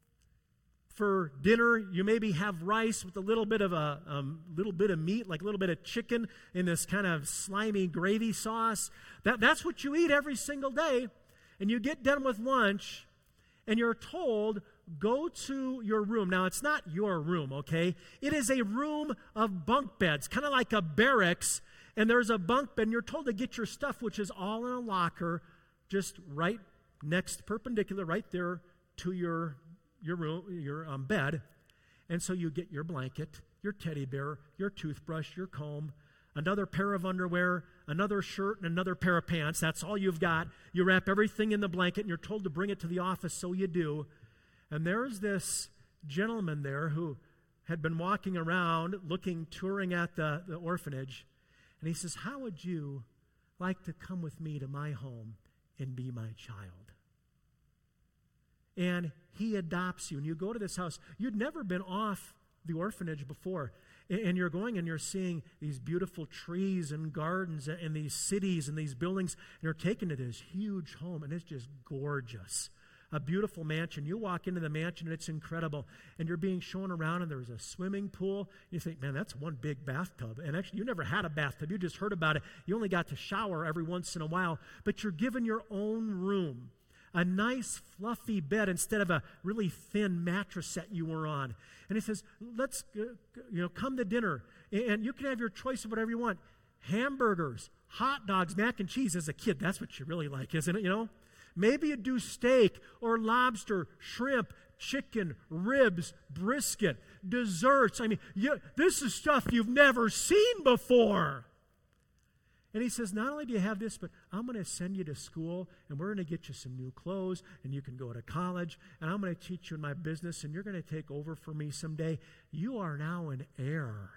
For dinner, you maybe have rice with a little bit of a um, little bit of meat, like a little bit of chicken in this kind of slimy gravy sauce. That, that's what you eat every single day. And you get done with lunch, and you're told, go to your room. Now, it's not your room, okay? It is a room of bunk beds, kind of like a barracks, and there's a bunk bed, and you're told to get your stuff, which is all in a locker, just right next, perpendicular, right there to your your room, your um, bed. And so you get your blanket, your teddy bear, your toothbrush, your comb, another pair of underwear, another shirt, and another pair of pants. That's all you've got. You wrap everything in the blanket, and you're told to bring it to the office, so you do. And there's this gentleman there who had been walking around looking, touring at the, the orphanage, and he says, how would you like to come with me to my home and be my child? And he adopts you, and you go to this house. You'd never been off the orphanage before, and you're going and you're seeing these beautiful trees and gardens and these cities and these buildings, and you're taken to this huge home, and it's just gorgeous. A beautiful mansion. You walk into the mansion, and it's incredible, and you're being shown around, and there's a swimming pool. You think, man, that's one big bathtub, and actually you never had a bathtub. You just heard about it. You only got to shower every once in a while, but you're given your own room. A nice fluffy bed instead of a really thin mattress set you were on. And he says, let's, uh, you know, come to dinner. And you can have your choice of whatever you want. Hamburgers, hot dogs, mac and cheese. As a kid, that's what you really like, isn't it, you know? Maybe you do steak or lobster, shrimp, chicken, ribs, brisket, desserts. I mean, you, this is stuff you've never seen before. And he says, not only do you have this, but I'm going to send you to school, and we're going to get you some new clothes, and you can go to college, and I'm going to teach you in my business, and you're going to take over for me someday. You are now an heir.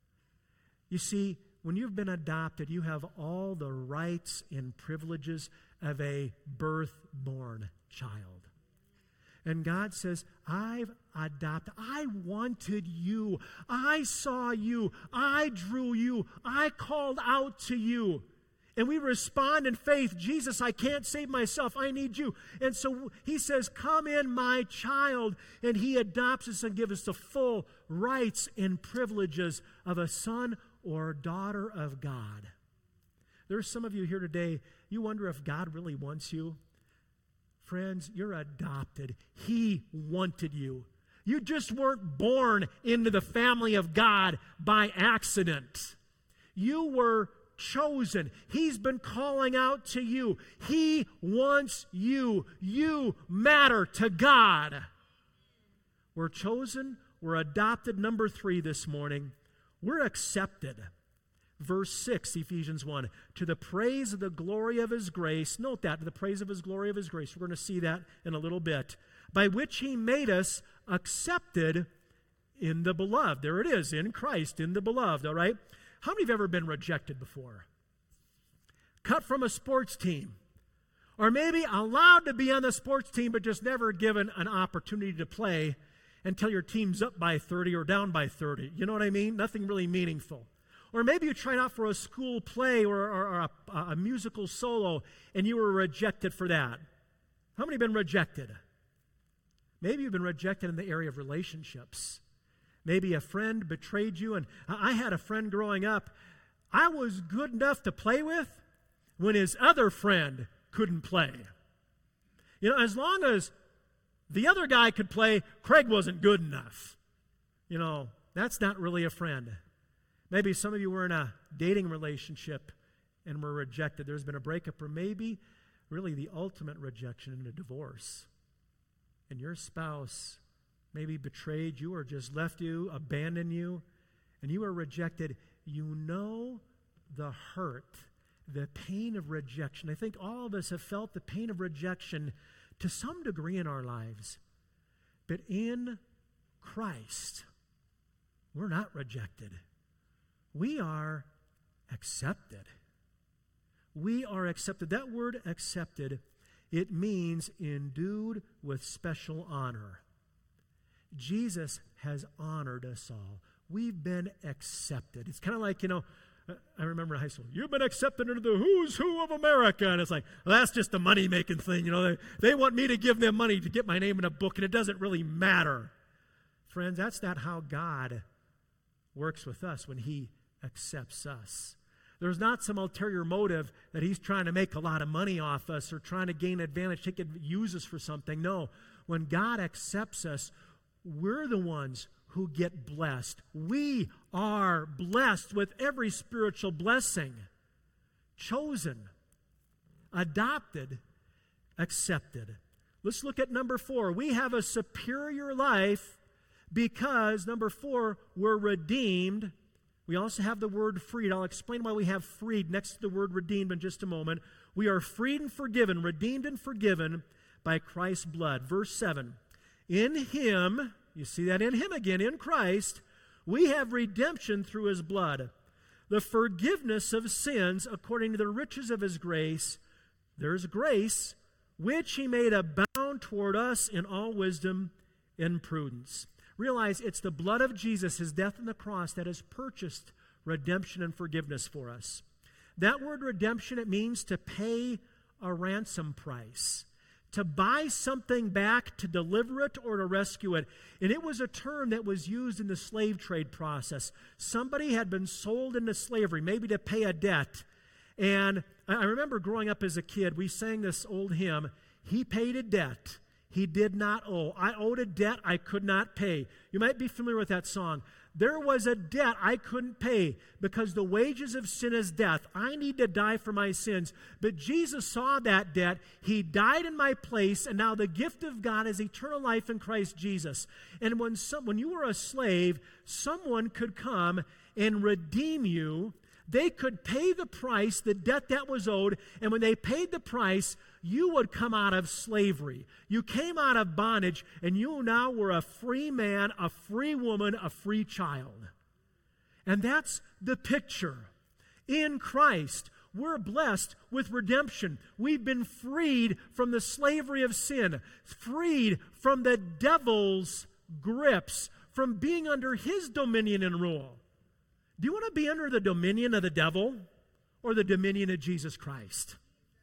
You see, when you've been adopted, you have all the rights and privileges of a birth-born child. And God says, I've adopted. I wanted you. I saw you. I drew you. I called out to you. And we respond in faith. Jesus, I can't save myself. I need you. And so he says, come in, my child. And he adopts us and gives us the full rights and privileges of a son or daughter of God. There's some of you here today, you wonder if God really wants you. Friends, you're adopted. He wanted you. You just weren't born into the family of God by accident. You were chosen. He's been calling out to you. He wants you. You matter to God. We're chosen. We're adopted. Number three this morning, we're accepted. Verse six, Ephesians one, to the praise of the glory of His grace. Note that, to the praise of His glory of His grace. We're going to see that in a little bit. By which He made us accepted in the beloved. There it is, in Christ, in the beloved, all right? How many have ever been rejected before? Cut from a sports team. Or maybe allowed to be on the sports team, but just never given an opportunity to play until your team's up by thirty or down by thirty. You know what I mean? Nothing really meaningful. Or maybe you tried out for a school play or, or, or a, a musical solo, and you were rejected for that. How many have been rejected? Maybe you've been rejected in the area of relationships. Maybe a friend betrayed you. And I had a friend growing up, I was good enough to play with when his other friend couldn't play. You know, as long as the other guy could play, Craig wasn't good enough. You know, that's not really a friend. Maybe some of you were in a dating relationship and were rejected. There's been a breakup, or maybe really the ultimate rejection in a divorce. And your spouse maybe betrayed you or just left you, abandoned you, and you were rejected. You know the hurt, the pain of rejection. I think all of us have felt the pain of rejection to some degree in our lives. But in Christ, we're not rejected. We are accepted. We are accepted. That word accepted, it means endued with special honor. Jesus has honored us all. We've been accepted. It's kind of like, you know, I remember in high school, you've been accepted into the who's who of America. And it's like, well, that's just a money-making thing. You know, they, they want me to give them money to get my name in a book, and it doesn't really matter. Friends, that's not how God works with us when he accepts us. There's not some ulterior motive that he's trying to make a lot of money off us or trying to gain advantage, take it, use us for something. No, when God accepts us, we're the ones who get blessed. We are blessed with every spiritual blessing. Chosen, adopted, accepted. Let's look at number four. We have a superior life because, number four, we're redeemed. We also have the word freed. I'll explain why we have freed next to the word redeemed in just a moment. We are freed and forgiven, redeemed and forgiven by Christ's blood. Verse seven, in him, you see that in him again, in Christ, we have redemption through his blood, the forgiveness of sins according to the riches of his grace. There's grace, which he made abound toward us in all wisdom and prudence. Realize it's the blood of Jesus, his death on the cross, that has purchased redemption and forgiveness for us. That word redemption, it means to pay a ransom price, to buy something back, to deliver it, or to rescue it. And it was a term that was used in the slave trade process. Somebody had been sold into slavery, maybe to pay a debt. And I remember growing up as a kid, we sang this old hymn, he paid a debt he did not owe. I owed a debt I could not pay. You might be familiar with that song. There was a debt I couldn't pay because the wages of sin is death. I need to die for my sins. But Jesus saw that debt. He died in my place, and now the gift of God is eternal life in Christ Jesus. And when some, when you were a slave, someone could come and redeem you. They could pay the price, the debt that was owed, and when they paid the price, you would come out of slavery. You came out of bondage, and you now were a free man, a free woman, a free child. And that's the picture. In Christ, we're blessed with redemption. We've been freed from the slavery of sin, freed from the devil's grips, from being under his dominion and rule. Do you want to be under the dominion of the devil or the dominion of Jesus Christ?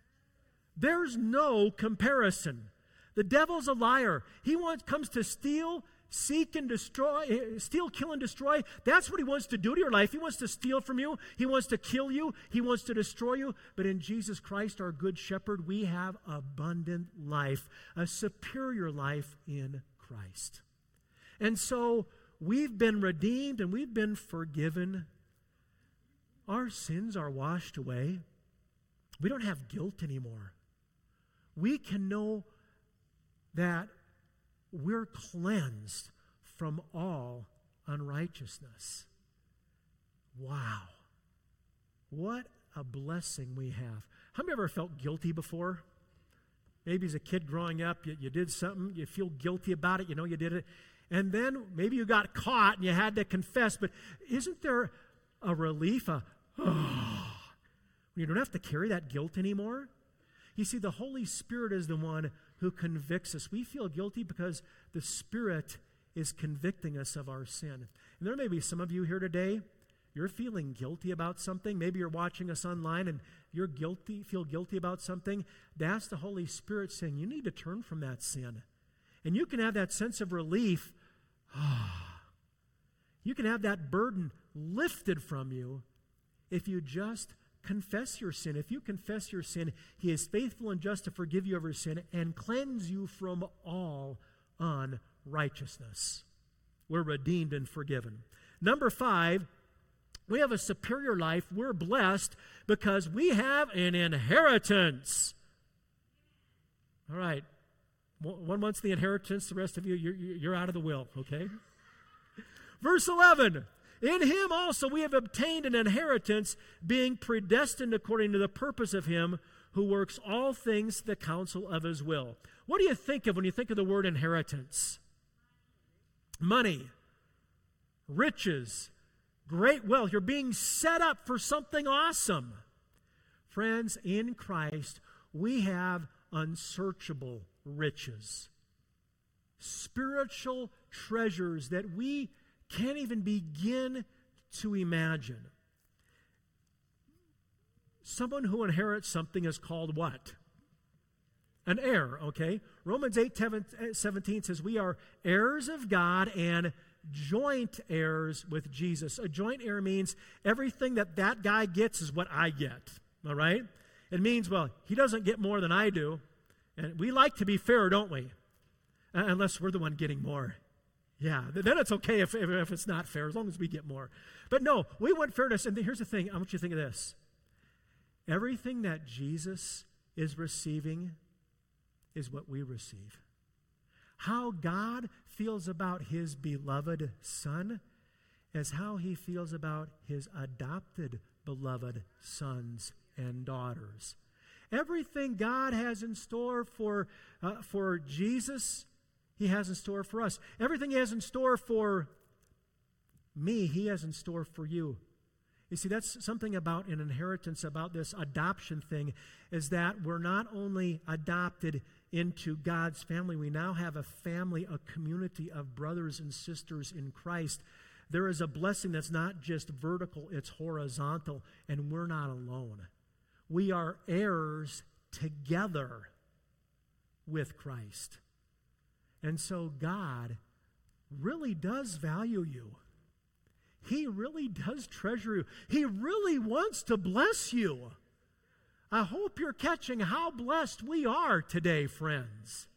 There's no comparison. The devil's a liar. He wants, comes to steal, seek, and destroy, steal, kill, and destroy. That's what he wants to do to your life. He wants to steal from you. He wants to kill you. He wants to destroy you. But in Jesus Christ, our good shepherd, we have abundant life, a superior life in Christ. And so we've been redeemed and we've been forgiven. Our sins are washed away. We don't have guilt anymore. We can know that we're cleansed from all unrighteousness. Wow. What a blessing we have. How many ever felt guilty before? Maybe as a kid growing up, you, you did something, you feel guilty about it, you know you did it. And then maybe you got caught and you had to confess. But isn't there a relief, a, oh, you don't have to carry that guilt anymore? You see, the Holy Spirit is the one who convicts us. We feel guilty because the Spirit is convicting us of our sin. And there may be some of you here today, you're feeling guilty about something, maybe you're watching us online and you're guilty, feel guilty about something, that's the Holy Spirit saying you need to turn from that sin. And you can have that sense of relief. You can have that burden lifted from you if you just confess your sin. If you confess your sin, He is faithful and just to forgive you of your sin and cleanse you from all unrighteousness. We're redeemed and forgiven. Number five, we have a superior life. We're blessed because we have an inheritance. All right. One wants the inheritance. The rest of you, you're, you're out of the will, okay? Verse eleven. In Him also we have obtained an inheritance, being predestined according to the purpose of Him who works all things to the counsel of His will. What do you think of when you think of the word inheritance? Money, riches, great wealth. You're being set up for something awesome. Friends, in Christ, we have unsearchable riches, spiritual treasures that we can't even begin to imagine. Someone who inherits something is called what? An heir, okay? Romans eight seventeen says we are heirs of God and joint heirs with Jesus. A joint heir means everything that that guy gets is what I get, all right? It means, well, he doesn't get more than I do. And we like to be fair, don't we? Uh, unless we're the one getting more. Yeah, then it's okay if, if, if it's not fair, as long as we get more. But no, we want fairness. And here's the thing. I want you to think of this. Everything that Jesus is receiving is what we receive. How God feels about His beloved Son is how He feels about His adopted beloved sons and daughters. Everything God has in store for, uh, for Jesus, He has in store for us. Everything He has in store for me, He has in store for you. You see, that's something about an inheritance, about this adoption thing, is that we're not only adopted into God's family, we now have a family, a community of brothers and sisters in Christ. There is a blessing that's not just vertical, it's horizontal, and we're not alone. We are heirs together with Christ. And so God really does value you. He really does treasure you. He really wants to bless you. I hope you're catching how blessed we are today, friends.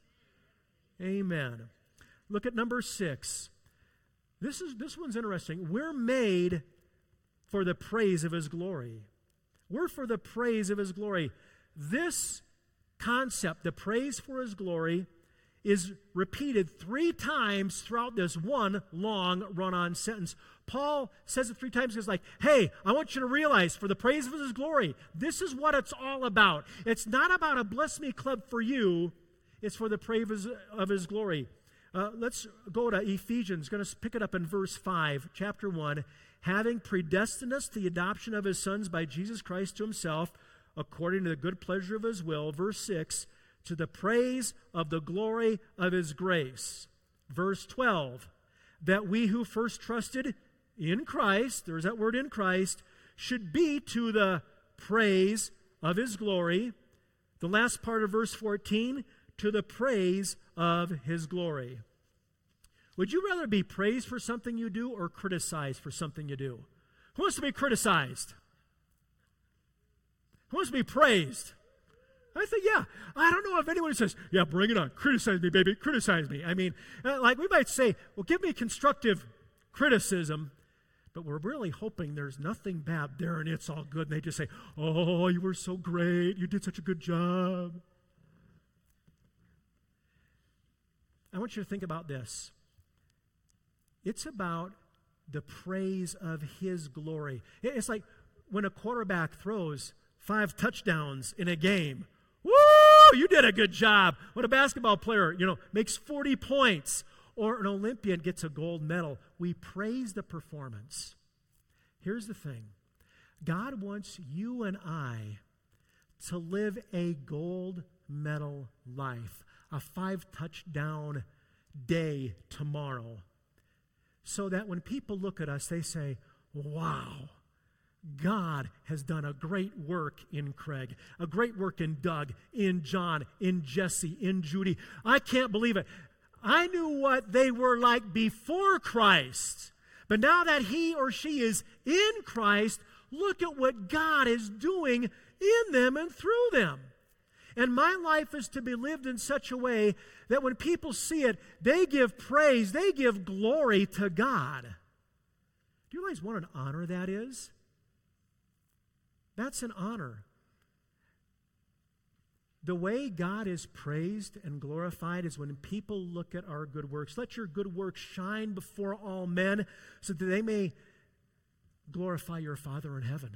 Amen. Look at number six. This is this one's interesting. We're made for the praise of His glory. We're for the praise of His glory. This concept, the praise for His glory, is repeated three times throughout this one long run-on sentence. Paul says it three times. He's like, hey, I want you to realize, for the praise of His glory, this is what it's all about. It's not about a bless me club for you. It's for the praise of His glory. Uh, let's go to Ephesians. Going to pick it up in verse five, chapter one. Having predestined us to the adoption of His sons by Jesus Christ to Himself, according to the good pleasure of His will. Verse six, to the praise of the glory of His grace. Verse twelve, that we who first trusted in Christ, there's that word in Christ, should be to the praise of His glory. The last part of verse fourteen, to the praise of His glory. Would you rather be praised for something you do or criticized for something you do? Who wants to be criticized? Who wants to be praised? I think, yeah. I don't know if anyone says, yeah, bring it on. Criticize me, baby. Criticize me. I mean, uh, like we might say, well, give me constructive criticism, but we're really hoping there's nothing bad there and it's all good. And they just say, oh, you were so great. You did such a good job. I want you to think about this. It's about the praise of His glory. It's like when a quarterback throws five touchdowns in a game. Woo! You did a good job. When a basketball player, you know, makes forty points, or an Olympian gets a gold medal, we praise the performance. Here's the thing. God wants you and I to live a gold medal life, a five-touchdown day tomorrow, so that when people look at us, they say, wow, God has done a great work in Craig, a great work in Doug, in John, in Jesse, in Judy. I can't believe it. I knew what they were like before Christ, but now that he or she is in Christ, look at what God is doing in them and through them. And my life is to be lived in such a way that when people see it, they give praise, they give glory to God. Do you realize what an honor that is? That's an honor. The way God is praised and glorified is when people look at our good works. Let your good works shine before all men so that they may glorify your Father in heaven.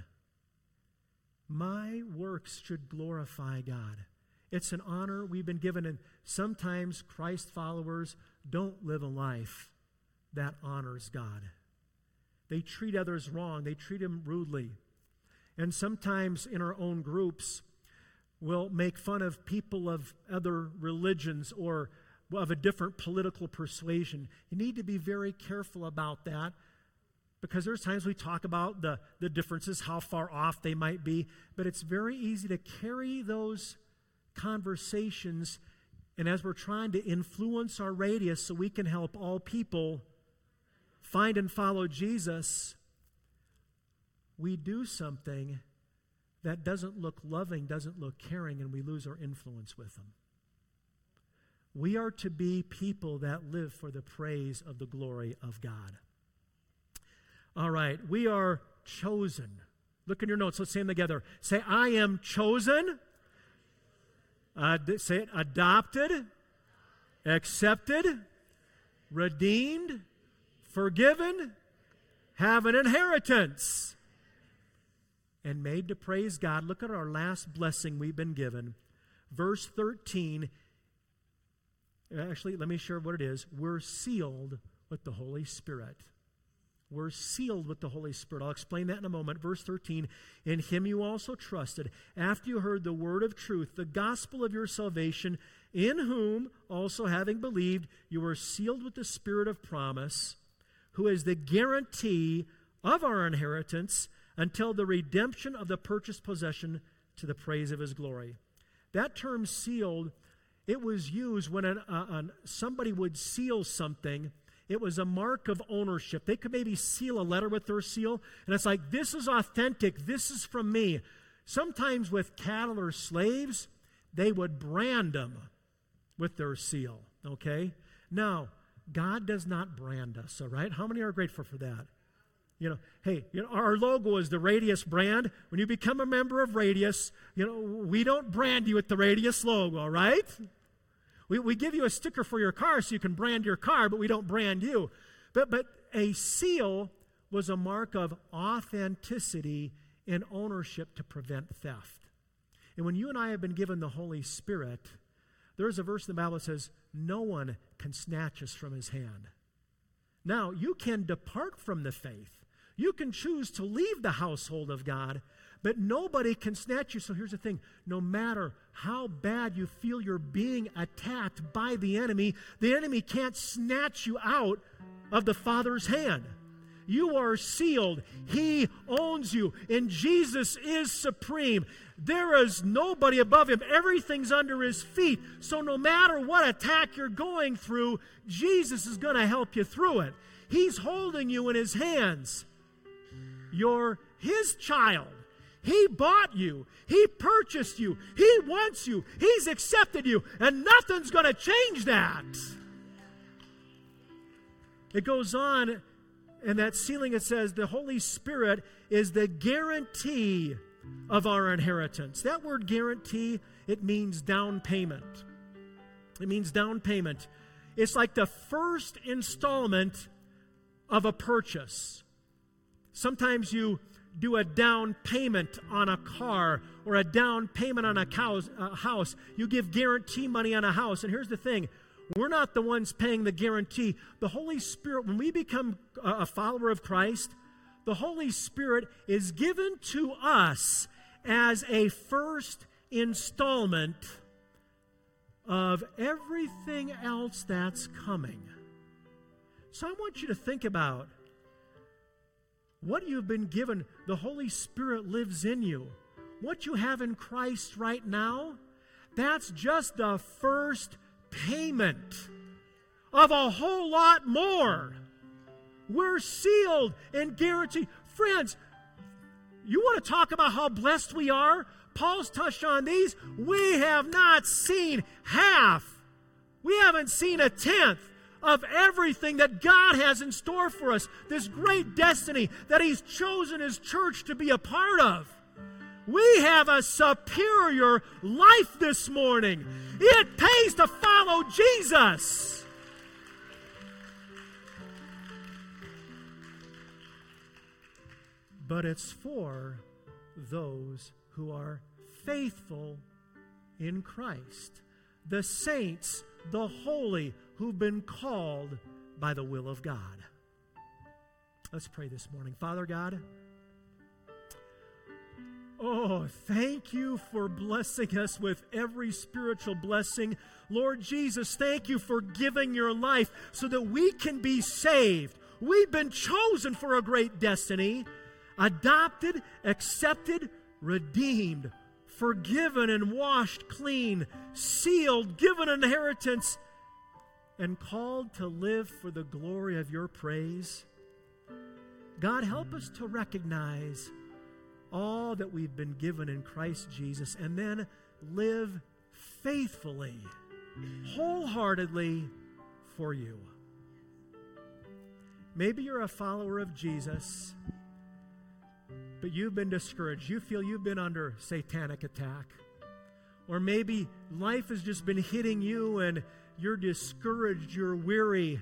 My works should glorify God. It's an honor we've been given, and sometimes Christ followers don't live a life that honors God. They treat others wrong. They treat them rudely. And sometimes in our own groups, we'll make fun of people of other religions or of a different political persuasion. You need to be very careful about that, because there's times we talk about the, the differences, how far off they might be, but it's very easy to carry those conversations, and as we're trying to influence our radius so we can help all people find and follow Jesus, we do something that doesn't look loving, doesn't look caring, and we lose our influence with them. We are to be people that live for the praise of the glory of God. All right, we are chosen. Look in your notes. Let's say them together. Say, I am chosen. Uh, say it, adopted, accepted, redeemed, forgiven, have an inheritance, and made to praise God. Look at our last blessing we've been given. Verse thirteen. Actually, let me share what it is. We're sealed with the Holy Spirit. We're sealed with the Holy Spirit. I'll explain that in a moment. Verse thirteen, in him you also trusted, after you heard the word of truth, the gospel of your salvation, in whom also having believed, you were sealed with the Spirit of promise, who is the guarantee of our inheritance until the redemption of the purchased possession to the praise of his glory. That term sealed, it was used when an, uh, an, somebody would seal something. It was a mark of ownership. They could maybe seal a letter with their seal, and it's like, this is authentic, this is from me. Sometimes with cattle or slaves, they would brand them with their seal, okay? Now, God does not brand us, all right? How many are grateful for that? You know, hey, you know, our logo is the Radius brand. When you become a member of Radius, you know, we don't brand you with the Radius logo, all right? We, we give you a sticker for your car so you can brand your car, but we don't brand you. But, but a seal was a mark of authenticity and ownership to prevent theft. And when you and I have been given the Holy Spirit, there's a verse in the Bible that says, no one can snatch us from his hand. Now, you can depart from the faith. You can choose to leave the household of God, but nobody can snatch you. So here's the thing. No matter how bad you feel you're being attacked by the enemy, the enemy can't snatch you out of the Father's hand. You are sealed. He owns you. And Jesus is supreme. There is nobody above him. Everything's under his feet. So no matter what attack you're going through, Jesus is going to help you through it. He's holding you in his hands. You're his child. He bought you. He purchased you. He wants you. He's accepted you. And nothing's going to change that. It goes on, and that sealing, it says, the Holy Spirit is the guarantee of our inheritance. That word guarantee, it means down payment. It means down payment. It's like the first installment of a purchase. Sometimes you do a down payment on a car or a down payment on a house. You give guarantee money on a house. And here's the thing. We're not the ones paying the guarantee. The Holy Spirit, when we become a follower of Christ, the Holy Spirit is given to us as a first installment of everything else that's coming. So I want you to think about, what you've been given, the Holy Spirit lives in you. What you have in Christ right now, that's just the first payment of a whole lot more. We're sealed and guaranteed. Friends, you want to talk about how blessed we are? Paul's touched on these. We have not seen half. We haven't seen a tenth of everything that God has in store for us. This great destiny that He's chosen His church to be a part of. We have a superior life this morning. It pays to follow Jesus. But it's for those who are faithful in Christ. The saints, the holy, who've been called by the will of God. Let's pray this morning. Father God, oh, thank you for blessing us with every spiritual blessing. Lord Jesus, thank you for giving your life so that we can be saved. We've been chosen for a great destiny, adopted, accepted, redeemed, forgiven and washed clean, sealed, given an inheritance, and called to live for the glory of your praise. God, help us to recognize all that we've been given in Christ Jesus, and then live faithfully, wholeheartedly for you. Maybe you're a follower of Jesus, but you've been discouraged. You feel you've been under satanic attack. Or maybe life has just been hitting you and you're discouraged, you're weary,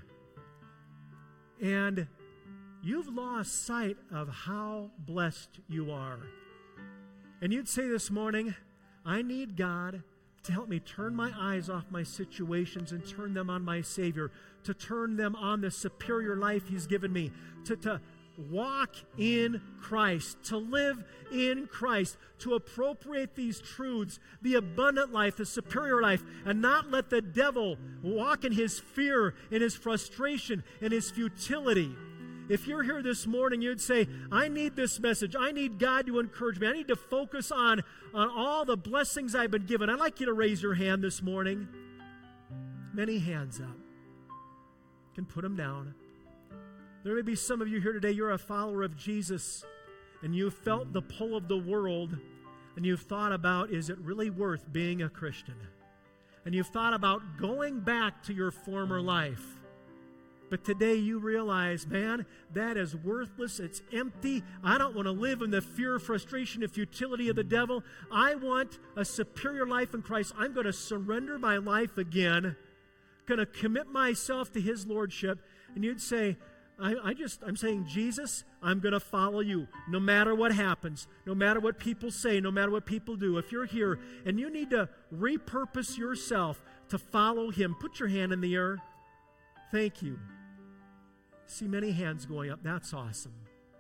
and you've lost sight of how blessed you are. And you'd say this morning, I need God to help me turn my eyes off my situations and turn them on my Savior, to turn them on the superior life He's given me, to, to walk in Christ, to live in Christ, to appropriate these truths, the abundant life, the superior life, and not let the devil walk in his fear, in his frustration, in his futility. If you're here this morning, you'd say, I need this message. I need God to encourage me. I need to focus on, on all the blessings I've been given. I'd like you to raise your hand this morning. Many hands up. You can put them down. There may be some of you here today, you're a follower of Jesus, and you've felt the pull of the world, and you've thought about, is it really worth being a Christian? And you've thought about going back to your former life. But today you realize, man, that is worthless. It's empty. I don't want to live in the fear, frustration, and futility of the devil. I want a superior life in Christ. I'm going to surrender my life again, going to commit myself to His lordship. And you'd say, I, I just, I'm saying, Jesus, I'm going to follow you no matter what happens, no matter what people say, no matter what people do. If you're here and you need to repurpose yourself to follow Him, put your hand in the air. Thank you. See many hands going up. That's awesome.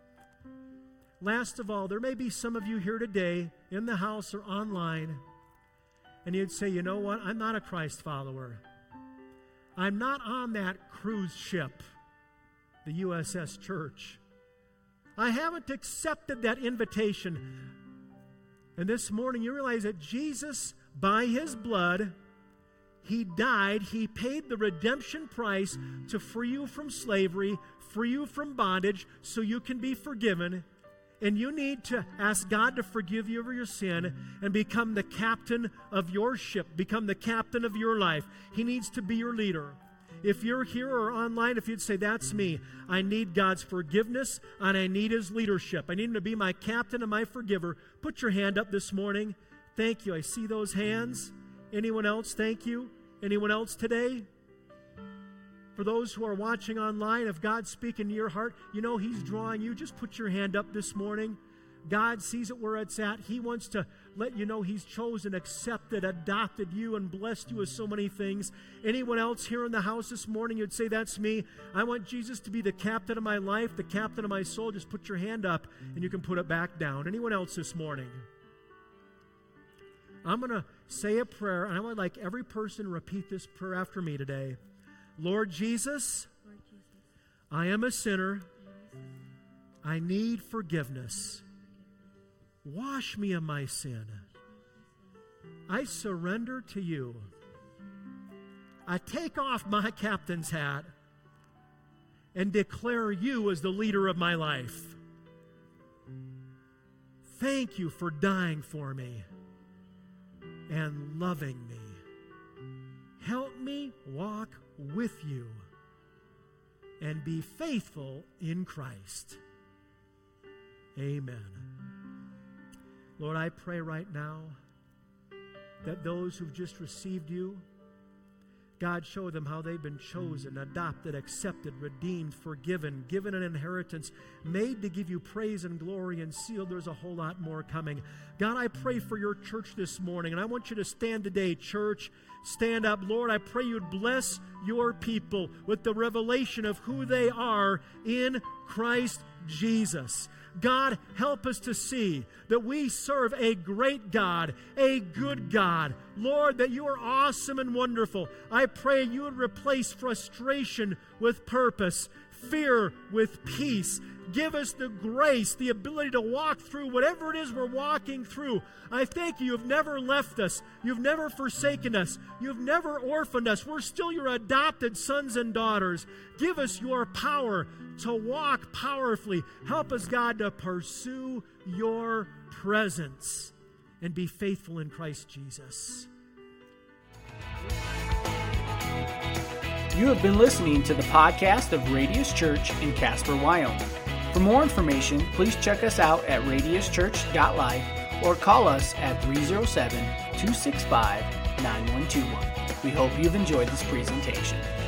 Last of all, there may be some of you here today in the house or online, and you'd say, you know what? I'm not a Christ follower. I'm not on that cruise ship, the U S S Church. I haven't accepted that invitation. And this morning you realize that Jesus, by His blood, He died, He paid the redemption price to free you from slavery, free you from bondage, so you can be forgiven. And you need to ask God to forgive you of your sin and become the captain of your ship, become the captain of your life. He needs to be your leader. If you're here or online, if you'd say, that's me, I need God's forgiveness and I need His leadership. I need Him to be my captain and my forgiver. Put your hand up this morning. Thank you. I see those hands. Anyone else? Thank you. Anyone else today? For those who are watching online, if God's speaking to your heart, you know He's drawing you. Just put your hand up this morning. God sees it where it's at. He wants to let you know He's chosen, accepted, adopted you, and blessed you with so many things. Anyone else here in the house this morning, you'd say, that's me. I want Jesus to be the captain of my life, the captain of my soul. Just put your hand up, and you can put it back down. Anyone else this morning? I'm going to say a prayer, and I would like every person to repeat this prayer after me today. Lord Jesus, Lord Jesus, I am a sinner. I need forgiveness. Wash me of my sin. I surrender to you. I take off my captain's hat and declare you as the leader of my life. Thank you for dying for me and loving me. Help me walk with you and be faithful in Christ. Amen. Lord, I pray right now that those who've just received you, God, show them how they've been chosen, adopted, accepted, redeemed, forgiven, given an inheritance, made to give you praise and glory and sealed. There's a whole lot more coming. God, I pray for your church this morning, and I want you to stand today, church. Stand up. Lord, I pray you'd bless your people with the revelation of who they are in Christ Jesus. God, help us to see that we serve a great God, a good God. Lord, that you are awesome and wonderful. I pray you would replace frustration with purpose, fear with peace. Give us the grace, the ability to walk through whatever it is we're walking through. I thank you. You've never left us. You've never forsaken us. You've never orphaned us. We're still your adopted sons and daughters. Give us your power to walk powerfully. Help us, God, to pursue your presence and be faithful in Christ Jesus. You have been listening to the podcast of Radius Church in Casper, Wyoming. For more information, please check us out at radius church dot life or call us at three oh seven, two six five, nine one two one. We hope you've enjoyed this presentation.